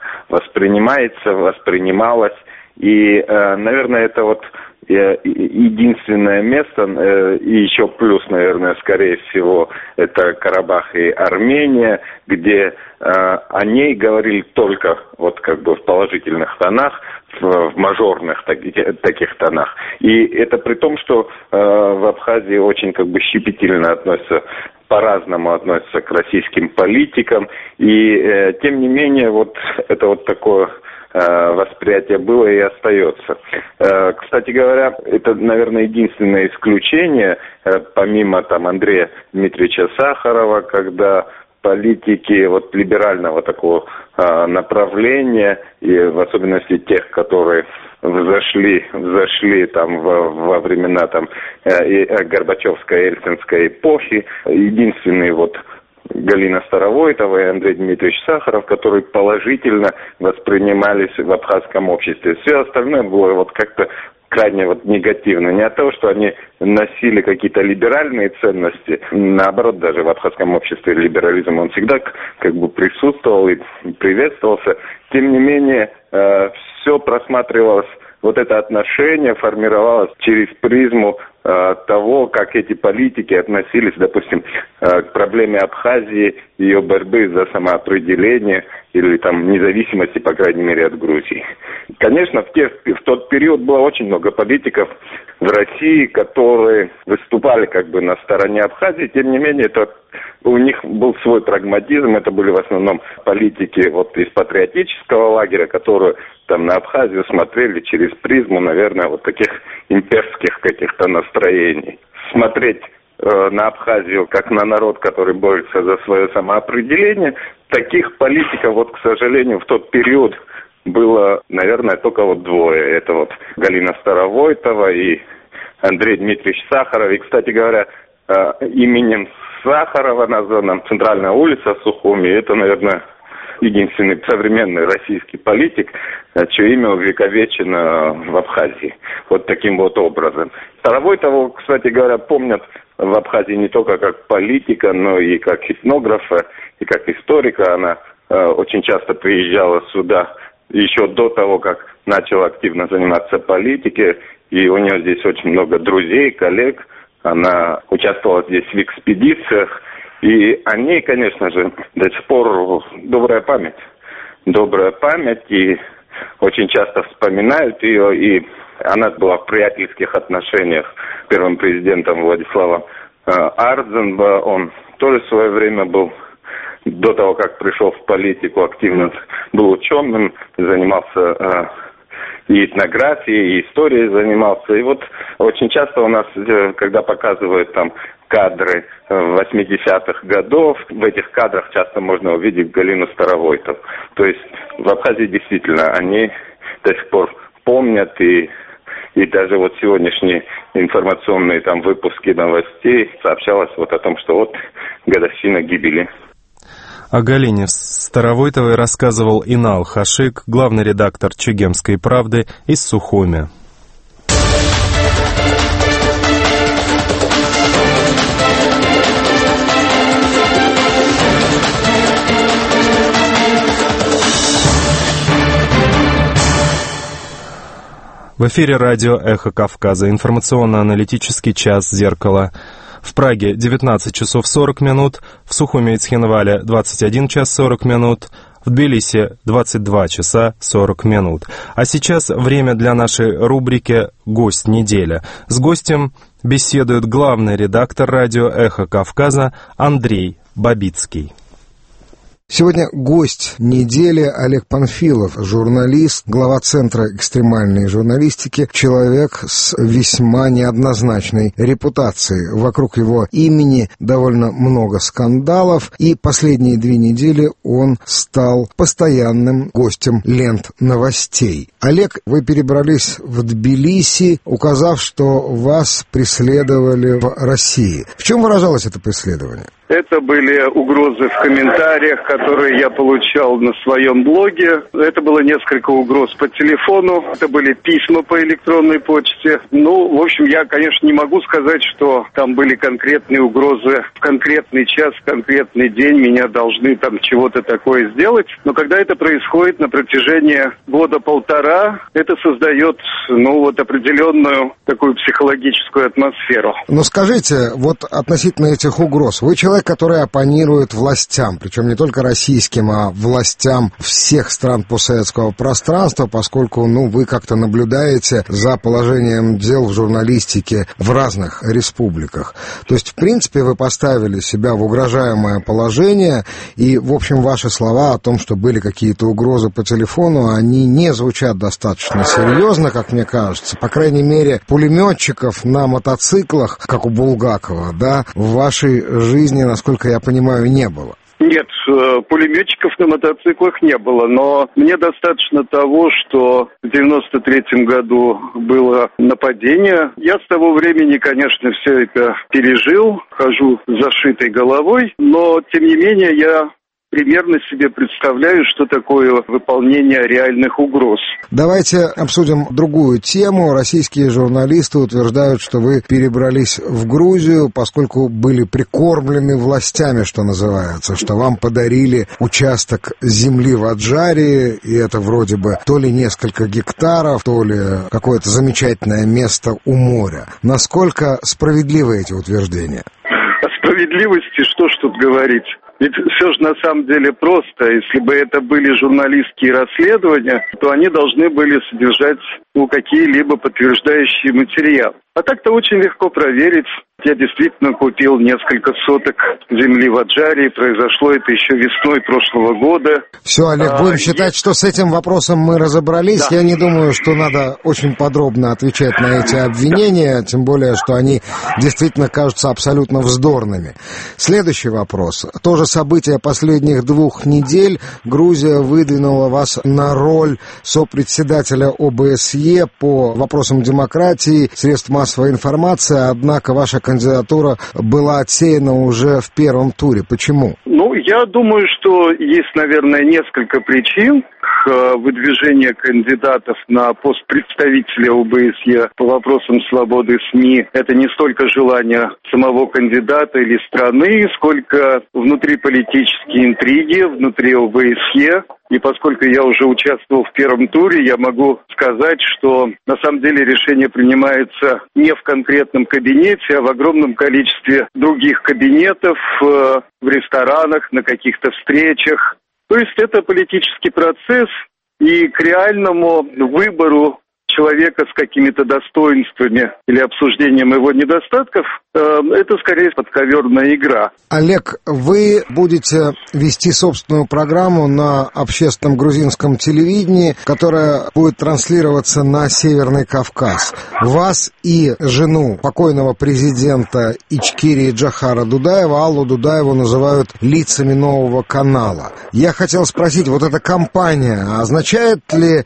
воспринималась. И, наверное, это вот единственное место, и еще плюс, наверное, скорее всего, это Карабах и Армения, где о ней говорили только вот как бы в положительных тонах, в мажорных таких тонах. И это при том, что в Абхазии очень как бы щепетильно относятся, по-разному относятся к российским политикам. И тем не менее, вот это вот такое восприятие было и остается. Кстати говоря, это, наверное, единственное исключение, помимо там Андрея Дмитриевича Сахарова, когда политики вот либерального такого направления, и в особенности тех, которые взошли там во времена там Горбачевской, Ельцинской эпохи, единственный вот Галина Старовойтова и Андрей Дмитриевич Сахаров, которые положительно воспринимались в абхазском обществе. Все остальное было вот как-то крайне вот негативно. Не от того, что они носили какие-то либеральные ценности, наоборот, даже в абхазском обществе либерализм, он всегда как бы присутствовал и приветствовался. Тем не менее, все просматривалось, вот это отношение формировалось через призму того, как эти политики относились, допустим, к проблеме Абхазии, ее борьбы за самоопределение или там независимости, по крайней мере, от Грузии. Конечно, в тот период было очень много политиков в России, которые выступали как бы на стороне Абхазии. Тем не менее, у них был свой прагматизм. Это были в основном политики вот из патриотического лагеря, которые там на Абхазию смотрели через призму, наверное, вот таких имперских каких-то настроений. Смотреть на Абхазию как на народ, который борется за свое самоопределение, таких политиков, вот, к сожалению, в тот период было, наверное, только вот двое. Это вот Галина Старовойтова и Андрей Дмитриевич Сахаров. И, кстати говоря, именем Сахарова названа центральная улица в Сухуми. Это, наверное, единственный современный российский политик, чье имя увековечено в Абхазии. Вот таким вот образом. Старовойтову, кстати говоря, помнят в Абхазии не только как политика, но и как этнографа, и как историка. Она очень часто приезжала сюда еще до того, как начала активно заниматься политикой. И у нее здесь очень много друзей, коллег. Она участвовала здесь в экспедициях. И о ней, конечно же, до сих пор добрая память. Добрая память, и очень часто вспоминают ее. И она была в приятельских отношениях с первым президентом Владиславом Ардзенба. Он тоже в свое время был, до того, как пришел в политику, активно был ученым, занимался и этнографией, и историей занимался. И вот очень часто у нас, когда показывают там кадры 80-х годов, в этих кадрах часто можно увидеть Галину Старовойтову. То есть в Абхазии действительно они до сих пор помнят, и даже вот сегодняшние информационные там выпуски новостей сообщалось вот о том, что вот годовщина гибели. О Галине Старовойтовой рассказывал Инал Хашик, главный редактор «Чегемской правды» из Сухуми. В эфире радио «Эхо Кавказа», информационно-аналитический час «Зеркало». В Праге 19 часов 40 минут, в Сухуми и Цхинвале 21 час 40 минут, в Тбилиси 22 часа 40 минут. А сейчас время для нашей рубрики «Гость недели». С гостем беседует главный редактор радио «Эхо Кавказа» Андрей Бабицкий. Сегодня гость недели Олег Панфилов, журналист, глава Центра экстремальной журналистики, человек с весьма неоднозначной репутацией. Вокруг его имени довольно много скандалов, и последние 2 недели он стал постоянным гостем лент новостей. Олег, вы перебрались в Тбилиси, указав, что вас преследовали в России. В чем выражалось это преследование? Это были угрозы в комментариях, которые я получал на своем блоге. Это было несколько угроз по телефону, это были письма по электронной почте. В общем, я, конечно, не могу сказать, что там были конкретные угрозы в конкретный час, в конкретный день меня должны там чего-то такое сделать. Но когда это происходит на протяжении года-полтора, это создает, определенную такую психологическую атмосферу. Но скажите, вот относительно этих угроз, вы человек, который оппонирует властям, причем не только российским, а властям всех стран постсоветского пространства, поскольку, вы как-то наблюдаете за положением дел в журналистике в разных республиках. То есть, в принципе, вы поставили себя в угрожаемое положение, и, в общем, ваши слова о том, что были какие-то угрозы по телефону, они не звучат достаточно серьезно, как мне кажется. По крайней мере, пулеметчиков на мотоциклах, как у Булгакова, в вашей жизни, насколько я понимаю, не было. Нет, пулеметчиков на мотоциклах не было, но мне достаточно того, что в 93-м году было нападение. Я с того времени, конечно, все это пережил, хожу с зашитой головой, но, тем не менее, я примерно себе представляю, что такое выполнение реальных угроз. Давайте обсудим другую тему. Российские журналисты утверждают, что вы перебрались в Грузию, поскольку были прикормлены властями, что называется, что вам подарили участок земли в Аджарии, и это вроде бы то ли несколько гектаров, то ли какое-то замечательное место у моря. Насколько справедливы эти утверждения? О справедливости что ж тут говорить? Ведь все же на самом деле просто. Если бы это были журналистские расследования, то они должны были содержать какие-либо подтверждающие материалы. А так-то очень легко проверить. Я действительно купил несколько соток земли в Аджарии. Произошло это еще весной прошлого года. Все, Олег, будем считать, что с этим вопросом мы разобрались. Да. Я не думаю, что надо очень подробно отвечать на эти обвинения, тем более, что они действительно кажутся абсолютно вздорными. Следующий вопрос. То же событие последних 2 недель. Грузия выдвинула вас на роль сопредседателя ОБСЕ по вопросам демократии, средств массовой информации, однако ваша кандидатура была отсеяна уже в первом туре. Почему? Я думаю, что есть, наверное, несколько причин. выдвижение кандидатов на пост представителя ОБСЕ по вопросам свободы СМИ – это не столько желание самого кандидата или страны, сколько внутриполитические интриги внутри ОБСЕ. И поскольку я уже участвовал в первом туре, я могу сказать, что на самом деле решение принимается не в конкретном кабинете, а в огромном количестве других кабинетов, в ресторанах, на каких-то встречах. То есть это политический процесс, и к реальному выбору человека с какими-то достоинствами или обсуждением его недостатков, это скорее подковерная игра. Олег, вы будете вести собственную программу на общественном грузинском телевидении, которая будет транслироваться на Северный Кавказ. Вас и жену покойного президента Ичкерии Джохара Дудаева, Аллу Дудаеву, называют лицами нового канала. Я хотел спросить, вот эта кампания означает ли,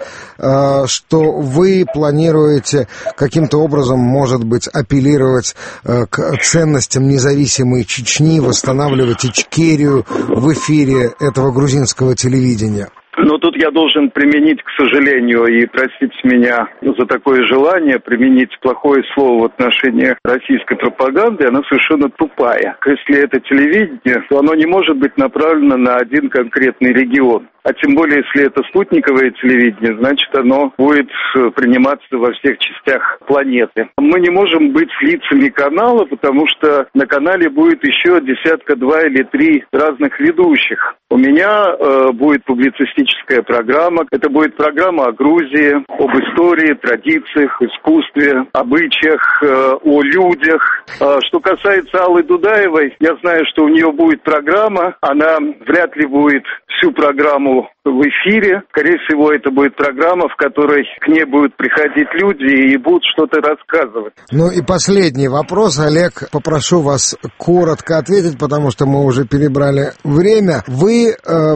что вы планируете каким-то образом, может быть, апеллировать к ценностям независимой Чечни, восстанавливать Ичкерию в эфире этого грузинского телевидения? Но тут я должен применить, к сожалению, и простите меня за такое желание, применить плохое слово в отношении российской пропаганды, она совершенно тупая. Если это телевидение, то оно не может быть направлено на один конкретный регион. А тем более, если это спутниковое телевидение, значит, оно будет приниматься во всех частях планеты. Мы не можем быть лицами канала, потому что на канале будет еще десятка-два или три разных ведущих. У меня будет публицистическая программа. Это будет программа о Грузии, об истории, традициях, искусстве, обычаях, о людях. Что касается Аллы Дудаевой, я знаю, что у нее будет программа. Она вряд ли будет всю программу в эфире. Скорее всего, это будет программа, в которой к ней будут приходить люди и будут что-то рассказывать. Ну и последний вопрос, Олег, попрошу вас коротко ответить, потому что мы уже перебрали время. Вы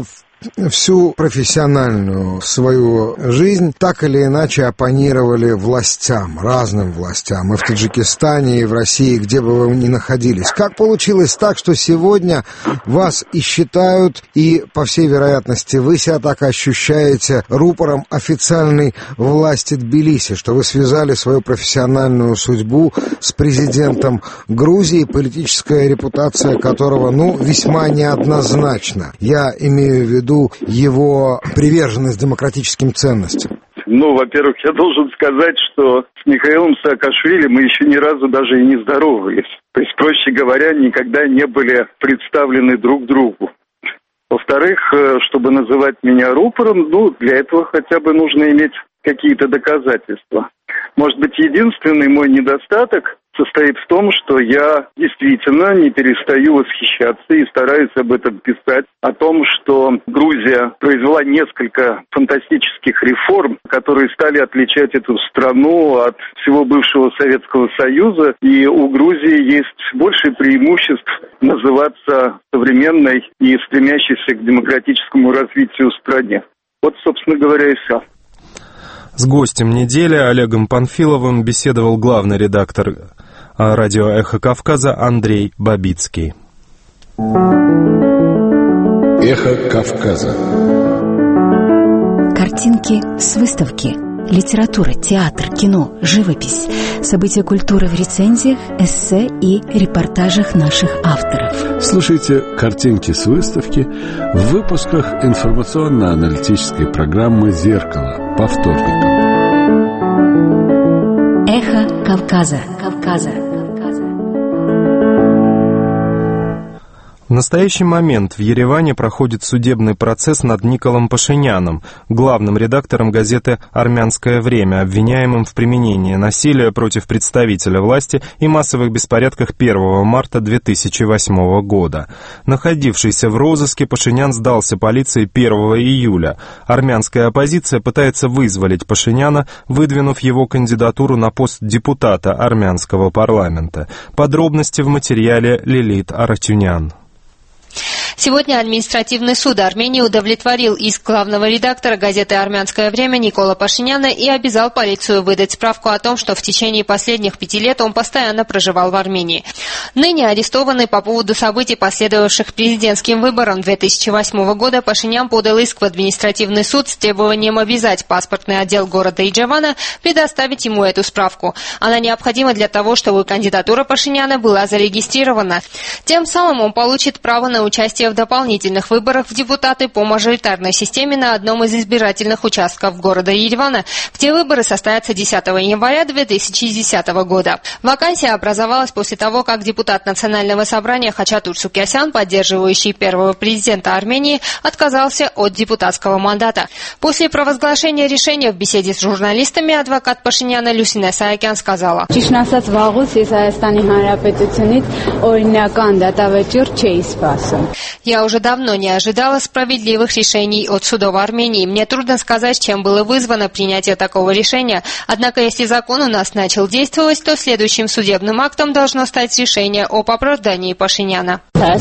всю профессиональную свою жизнь так или иначе оппонировали властям, разным властям, и в Таджикистане, и в России, где бы вы ни находились. Как получилось так, что сегодня вас и считают, и, по всей вероятности, вы себя так ощущаете рупором официальной власти Тбилиси, что вы связали свою профессиональную судьбу с президентом Грузии, политическая репутация которого, весьма неоднозначна. Я имею в виду его приверженность демократическим ценностям? Во-первых, я должен сказать, что с Михаилом Саакашвили мы еще ни разу даже и не здоровались. То есть, проще говоря, никогда не были представлены друг другу. Во-вторых, чтобы называть меня рупором, для этого хотя бы нужно иметь какие-то доказательства. Может быть, единственный мой недостаток состоит в том, что я действительно не перестаю восхищаться и стараюсь об этом писать, о том, что Грузия произвела несколько фантастических реформ, которые стали отличать эту страну от всего бывшего Советского Союза, и у Грузии есть больше преимуществ называться современной и стремящейся к демократическому развитию стране. Вот, собственно говоря, и все. С гостем недели Олегом Панфиловым беседовал главный редактор радио «Эхо Кавказа» Андрей Бабицкий. «Эхо Кавказа». Картинки с выставки. Литература, театр, кино, живопись. События культуры в рецензиях, эссе и репортажах наших авторов. Слушайте картинки с выставки в выпусках информационно-аналитической программы «Зеркало» по вторникам. Эхо Кавказа. В настоящий момент в Ереване проходит судебный процесс над Николом Пашиняном, главным редактором газеты «Армянское время», обвиняемым в применении насилия против представителя власти и массовых беспорядках 1 марта 2008 года. Находившийся в розыске, Пашинян сдался полиции 1 июля. Армянская оппозиция пытается вызволить Пашиняна, выдвинув его кандидатуру на пост депутата армянского парламента. Подробности в материале Лилит Аратюнян. Сегодня административный суд Армении удовлетворил иск главного редактора газеты «Армянское время» Никола Пашиняна и обязал полицию выдать справку о том, что в течение последних 5 лет он постоянно проживал в Армении. Ныне арестованный по поводу событий, последовавших президентским выборам 2008 года, Пашинян подал иск в административный суд с требованием обязать паспортный отдел города Иджевана предоставить ему эту справку. Она необходима для того, чтобы кандидатура Пашиняна была зарегистрирована. Тем самым он получит право на участие в дополнительных выборах в депутаты по мажоритарной системе на одном из избирательных участков города Еревана, где выборы состоятся 10 января 2010 года. Вакансия образовалась после того, как депутат Национального собрания Хачатур Сукясян, поддерживающий первого президента Армении, отказался от депутатского мандата. После провозглашения решения в беседе с журналистами адвокат Пашиняна Люсина Саакян сказала: «Я уже давно не ожидала справедливых решений от судов Армении. Мне трудно сказать, чем было вызвано принятие такого решения. Однако, если закон у нас начал действовать, то следующим судебным актом должно стать решение об оправдании Пашиняна».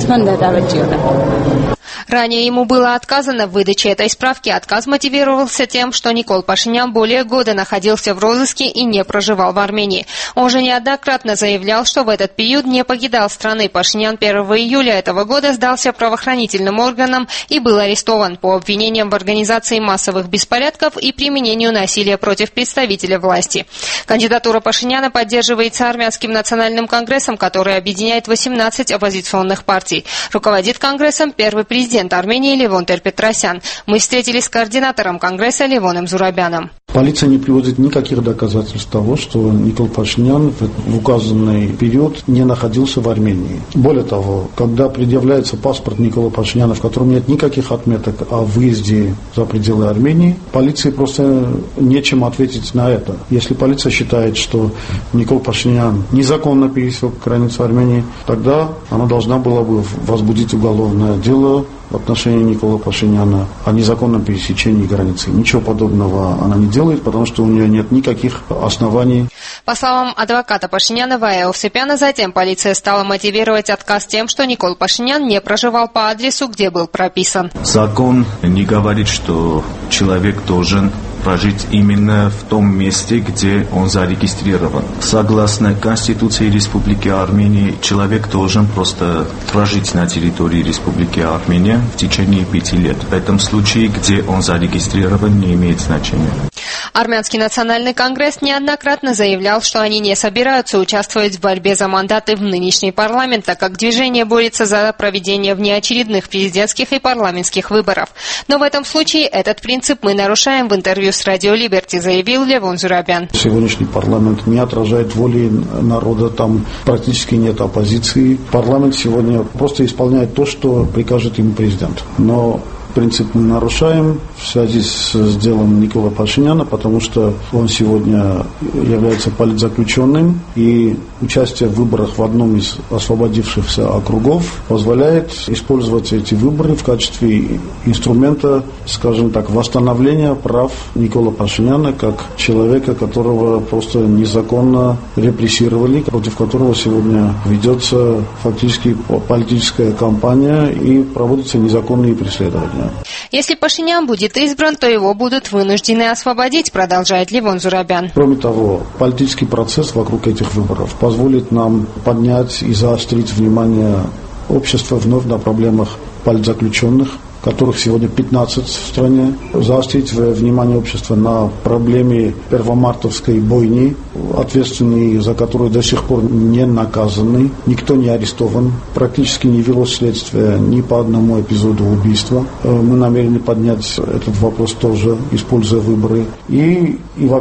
Ранее ему было отказано в выдаче этой справки. Отказ мотивировался тем, что Никол Пашинян более года находился в розыске и не проживал в Армении. Он же неоднократно заявлял, что в этот период не покидал страны. Пашинян 1 июля этого года сдался правоохранительным органам и был арестован по обвинениям в организации массовых беспорядков и применению насилия против представителя власти. Кандидатура Пашиняна поддерживается Армянским национальным конгрессом, который объединяет 18 оппозиционных партий. Руководит конгрессом первый президент Армении Левон Тер-Петросян. Мы встретились с координатором Конгресса Левоном Зурабяном. Полиция не приводит никаких доказательств того, что Никол Пашинян в указанный период не находился в Армении. Более того, когда предъявляется паспорт Никола Пашиняна, в котором нет никаких отметок о выезде за пределы Армении, полиции просто нечем ответить на это. Если полиция считает, что Никол Пашинян незаконно пересек границу Армении, тогда она должна была бы возбудить уголовное дело в отношении Никола Пашиняна о незаконном пересечении границы. Ничего подобного она не делает, потому что у нее нет никаких оснований. По словам адвоката Пашиняна Вая Овсепяна, затем полиция стала мотивировать отказ тем, что Никол Пашинян не проживал по адресу, где был прописан. Закон не говорит, что человек должен прожить именно в том месте, где он зарегистрирован. Согласно Конституции Республики Армения, человек должен просто прожить на территории Республики Армения в течение 5 лет. В этом случае, где он зарегистрирован, не имеет значения. Армянский национальный конгресс неоднократно заявлял, что они не собираются участвовать в борьбе за мандаты в нынешний парламент, так как движение борется за проведение внеочередных президентских и парламентских выборов. Но в этом случае этот принцип мы нарушаем, в интервью с Радио Либерти заявил Левон Зурабян. Сегодняшний парламент не отражает воли народа, там практически нет оппозиции. Парламент сегодня просто исполняет то, что прикажет ему президент. Но принцип мы нарушаем в связи с делом Никола Пашиняна, потому что он сегодня является политзаключенным, и участие в выборах в одном из освободившихся округов позволяет использовать эти выборы в качестве инструмента, скажем так, восстановления прав Никола Пашиняна как человека, которого просто незаконно репрессировали, против которого сегодня ведется фактически политическая кампания и проводятся незаконные преследования. Если Пашинян будет избран, то его будут вынуждены освободить, продолжает Левон Зурабян. Кроме того, политический процесс вокруг этих выборов позволит нам поднять и заострить внимание общества вновь на проблемах политзаключенных, которых сегодня 15 в стране, заострить внимание общества на проблеме первомартовской бойни, ответственные за которую до сих пор не наказаны, никто не арестован, практически не велось следствие ни по одному эпизоду убийства. Мы намерены поднять этот вопрос тоже, используя выборы. И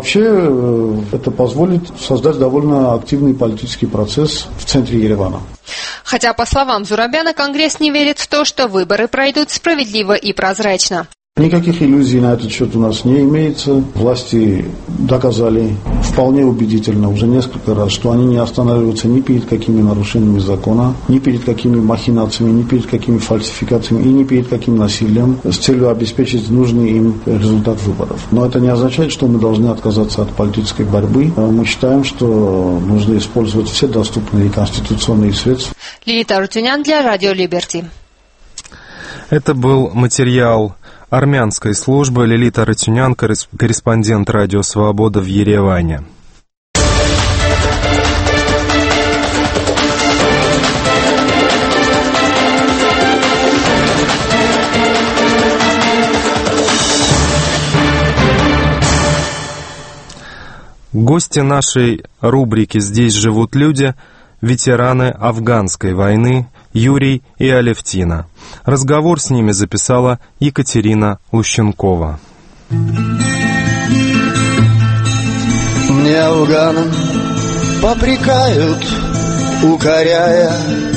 вообще это позволит создать довольно активный политический процесс в центре Еревана. Хотя, по словам Зурабяна, Конгресс не верит в то, что выборы пройдут справедливо и прозрачно. Никаких иллюзий на этот счет у нас не имеется. Власти доказали вполне убедительно уже несколько раз, что они не останавливаются ни перед какими нарушениями закона, ни перед какими махинациями, ни перед какими фальсификациями и ни перед каким насилием с целью обеспечить нужный им результат выборов. Но это не означает, что мы должны отказаться от политической борьбы. Мы считаем, что нужно использовать все доступные конституционные средства. Лилита Рутюнян для Радио Либерти. Это был материал армянской службы. Лилита Аратюнян, корреспондент Радио Свобода в Ереване. Гости нашей рубрики «Здесь живут люди» — ветераны афганской войны Юрий и Алевтина. Разговор с ними записала Екатерина Лущенкова. Мне афганом попрекают, укоряя,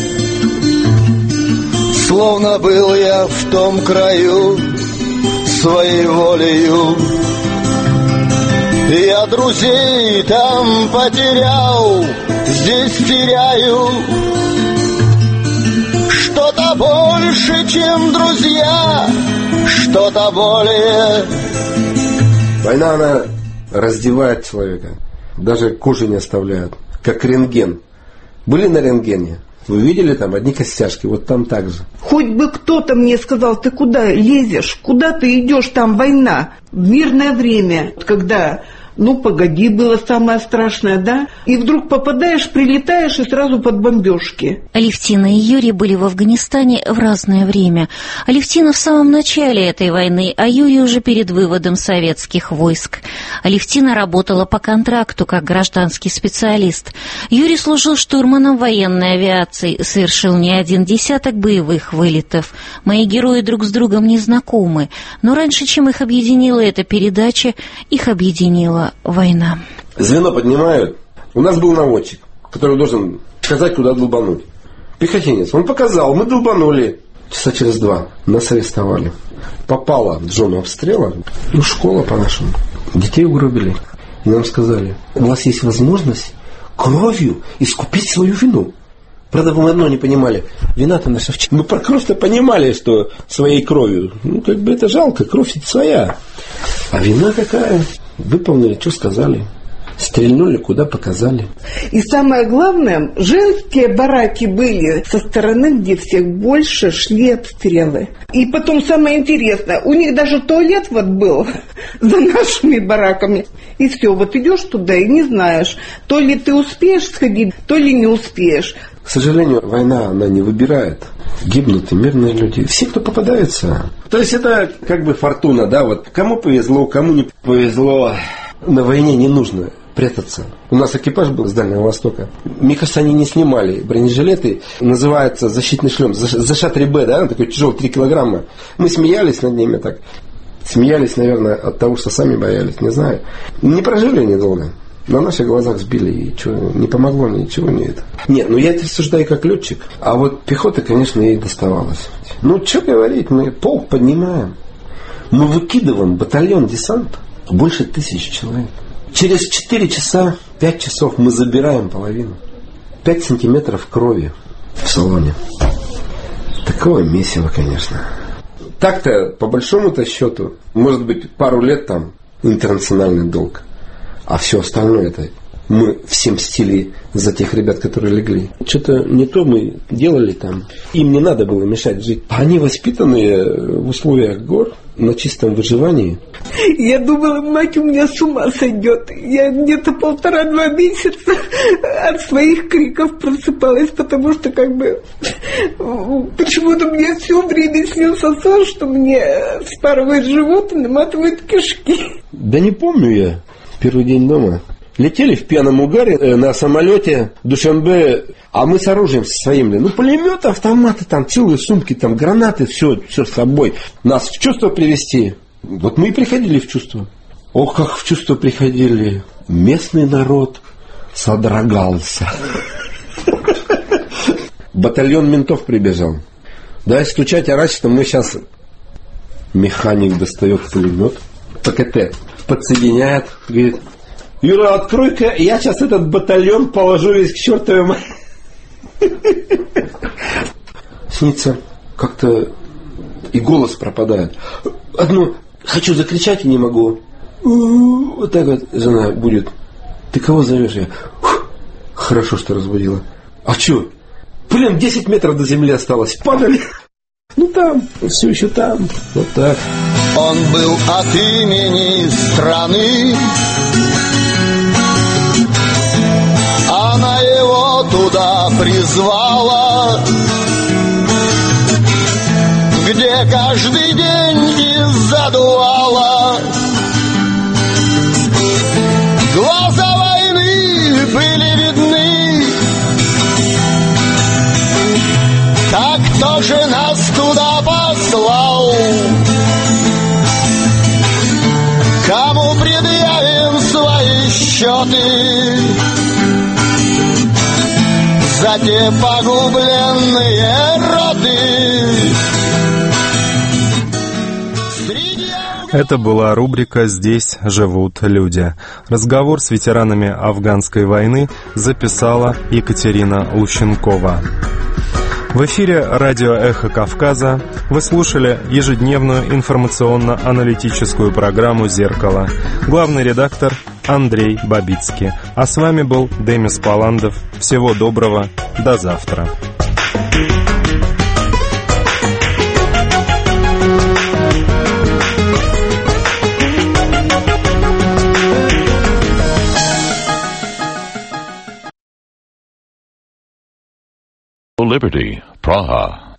словно был я в том краю своей волею. Я друзей там потерял, здесь теряю что-то больше, чем друзья, что-то более. Война, она раздевает человека, даже кожи не оставляет, как рентген. Были на рентгене? Вы видели там одни костяшки, вот там так же. Хоть бы кто-то мне сказал, ты куда лезешь, куда ты идешь, там война. В мирное время, когда, погоди, было самое страшное, да? И вдруг попадаешь, прилетаешь и сразу под бомбежки. Алевтина и Юрий были в Афганистане в разное время. Алевтина в самом начале этой войны, а Юрий уже перед выводом советских войск. Алевтина работала по контракту как гражданский специалист. Юрий служил штурманом военной авиации, совершил не один десяток боевых вылетов. Мои герои друг с другом не знакомы, но раньше, чем их объединила эта передача, их объединила война. Звено поднимают. У нас был наводчик, который должен сказать, куда долбануть. Пехотинец. Он показал, мы долбанули. Часа через 2 нас арестовали. Попало в зону обстрела. Школа по-нашему. Детей угробили. И нам сказали, у вас есть возможность кровью искупить свою вину. Правда, мы одно не понимали. Вина-то наша в чем? Мы про кровь-то понимали, что своей кровью. Это жалко, кровь это своя. А вина какая? Выполнили, что сказали. Стрельнули, куда показали. И самое главное, женские бараки были со стороны, где всех больше шли обстрелы. И потом самое интересное, у них даже туалет был за нашими бараками. И все, идешь туда и не знаешь, то ли ты успеешь сходить, то ли не успеешь. К сожалению, война, она не выбирает. Гибнут и мирные люди. Все, кто попадается. То есть это как бы фортуна, да, кому повезло, кому не повезло. На войне не нужно прятаться. У нас экипаж был с Дальнего Востока. Мне кажется, они не снимали бронежилеты. Называется защитный шлем. ЗШ-3Б, да, такой тяжелый, 3 килограмма. Мы смеялись над ними так. Смеялись, наверное, от того, что сами боялись, не знаю. Не прожили они долго. На наших глазах сбили, и что, не помогло, ничего не это. Нет, я это рассуждаю как летчик. А пехота, конечно, ей доставалась. Что говорить, мы полк поднимаем. Мы выкидываем батальон десанта. Больше 1000 человек. Через 4 часа, 5 часов мы забираем половину. 5 сантиметров крови в салоне. Такое месиво, конечно. Так-то, по большому-то счету, может быть, пару лет там интернациональный долг. А все остальное это мы все мстили за тех ребят, которые легли. Что-то не то мы делали там. Им не надо было мешать жить. Они воспитанные в условиях гор, на чистом выживании. Я думала, мать у меня с ума сойдет. Я где-то 1,5-2 месяца от своих криков просыпалась, потому что почему-то мне все время снился сон, что мне спарывает живот и наматывает кишки. Да не помню я. Первый день дома. Летели в пьяном угаре на самолете Душанбе, а мы с оружием своим. Пулеметы, автоматы, там целые сумки, там гранаты, все с собой. Нас в чувство привести. Мы и приходили в чувство. Ох, как в чувство приходили. Местный народ содрогался. Батальон ментов прибежал. Дай стучать, орать, что мы сейчас... Механик достает пулемет. ПКТ. Подсоединяет. Говорит... Юра, открой-ка, я сейчас этот батальон положу весь к чертовой матери. Снится, как-то и голос пропадает. Одно, хочу закричать и не могу. Вот так жена будет. Ты кого зовешь? Я. Хорошо, что разбудила. А что? 10 метров до земли осталось. Падали. Ну там, все еще там, вот так. Он был от имени страны, она его туда призвала, где каждый день из-за дуала глаза войны были видны. Так кто же нас туда послал? Кому предъявим свои счеты за те погубленные роды? Это была рубрика «Здесь живут люди». Разговор с ветеранами афганской войны записала Екатерина Лущенкова. В эфире радио «Эхо Кавказа» вы слушали ежедневную информационно-аналитическую программу «Зеркало». Главный редактор Андрей Бабицкий. А с вами был Демис Паландов. Всего доброго. До завтра. Liberty, Praha.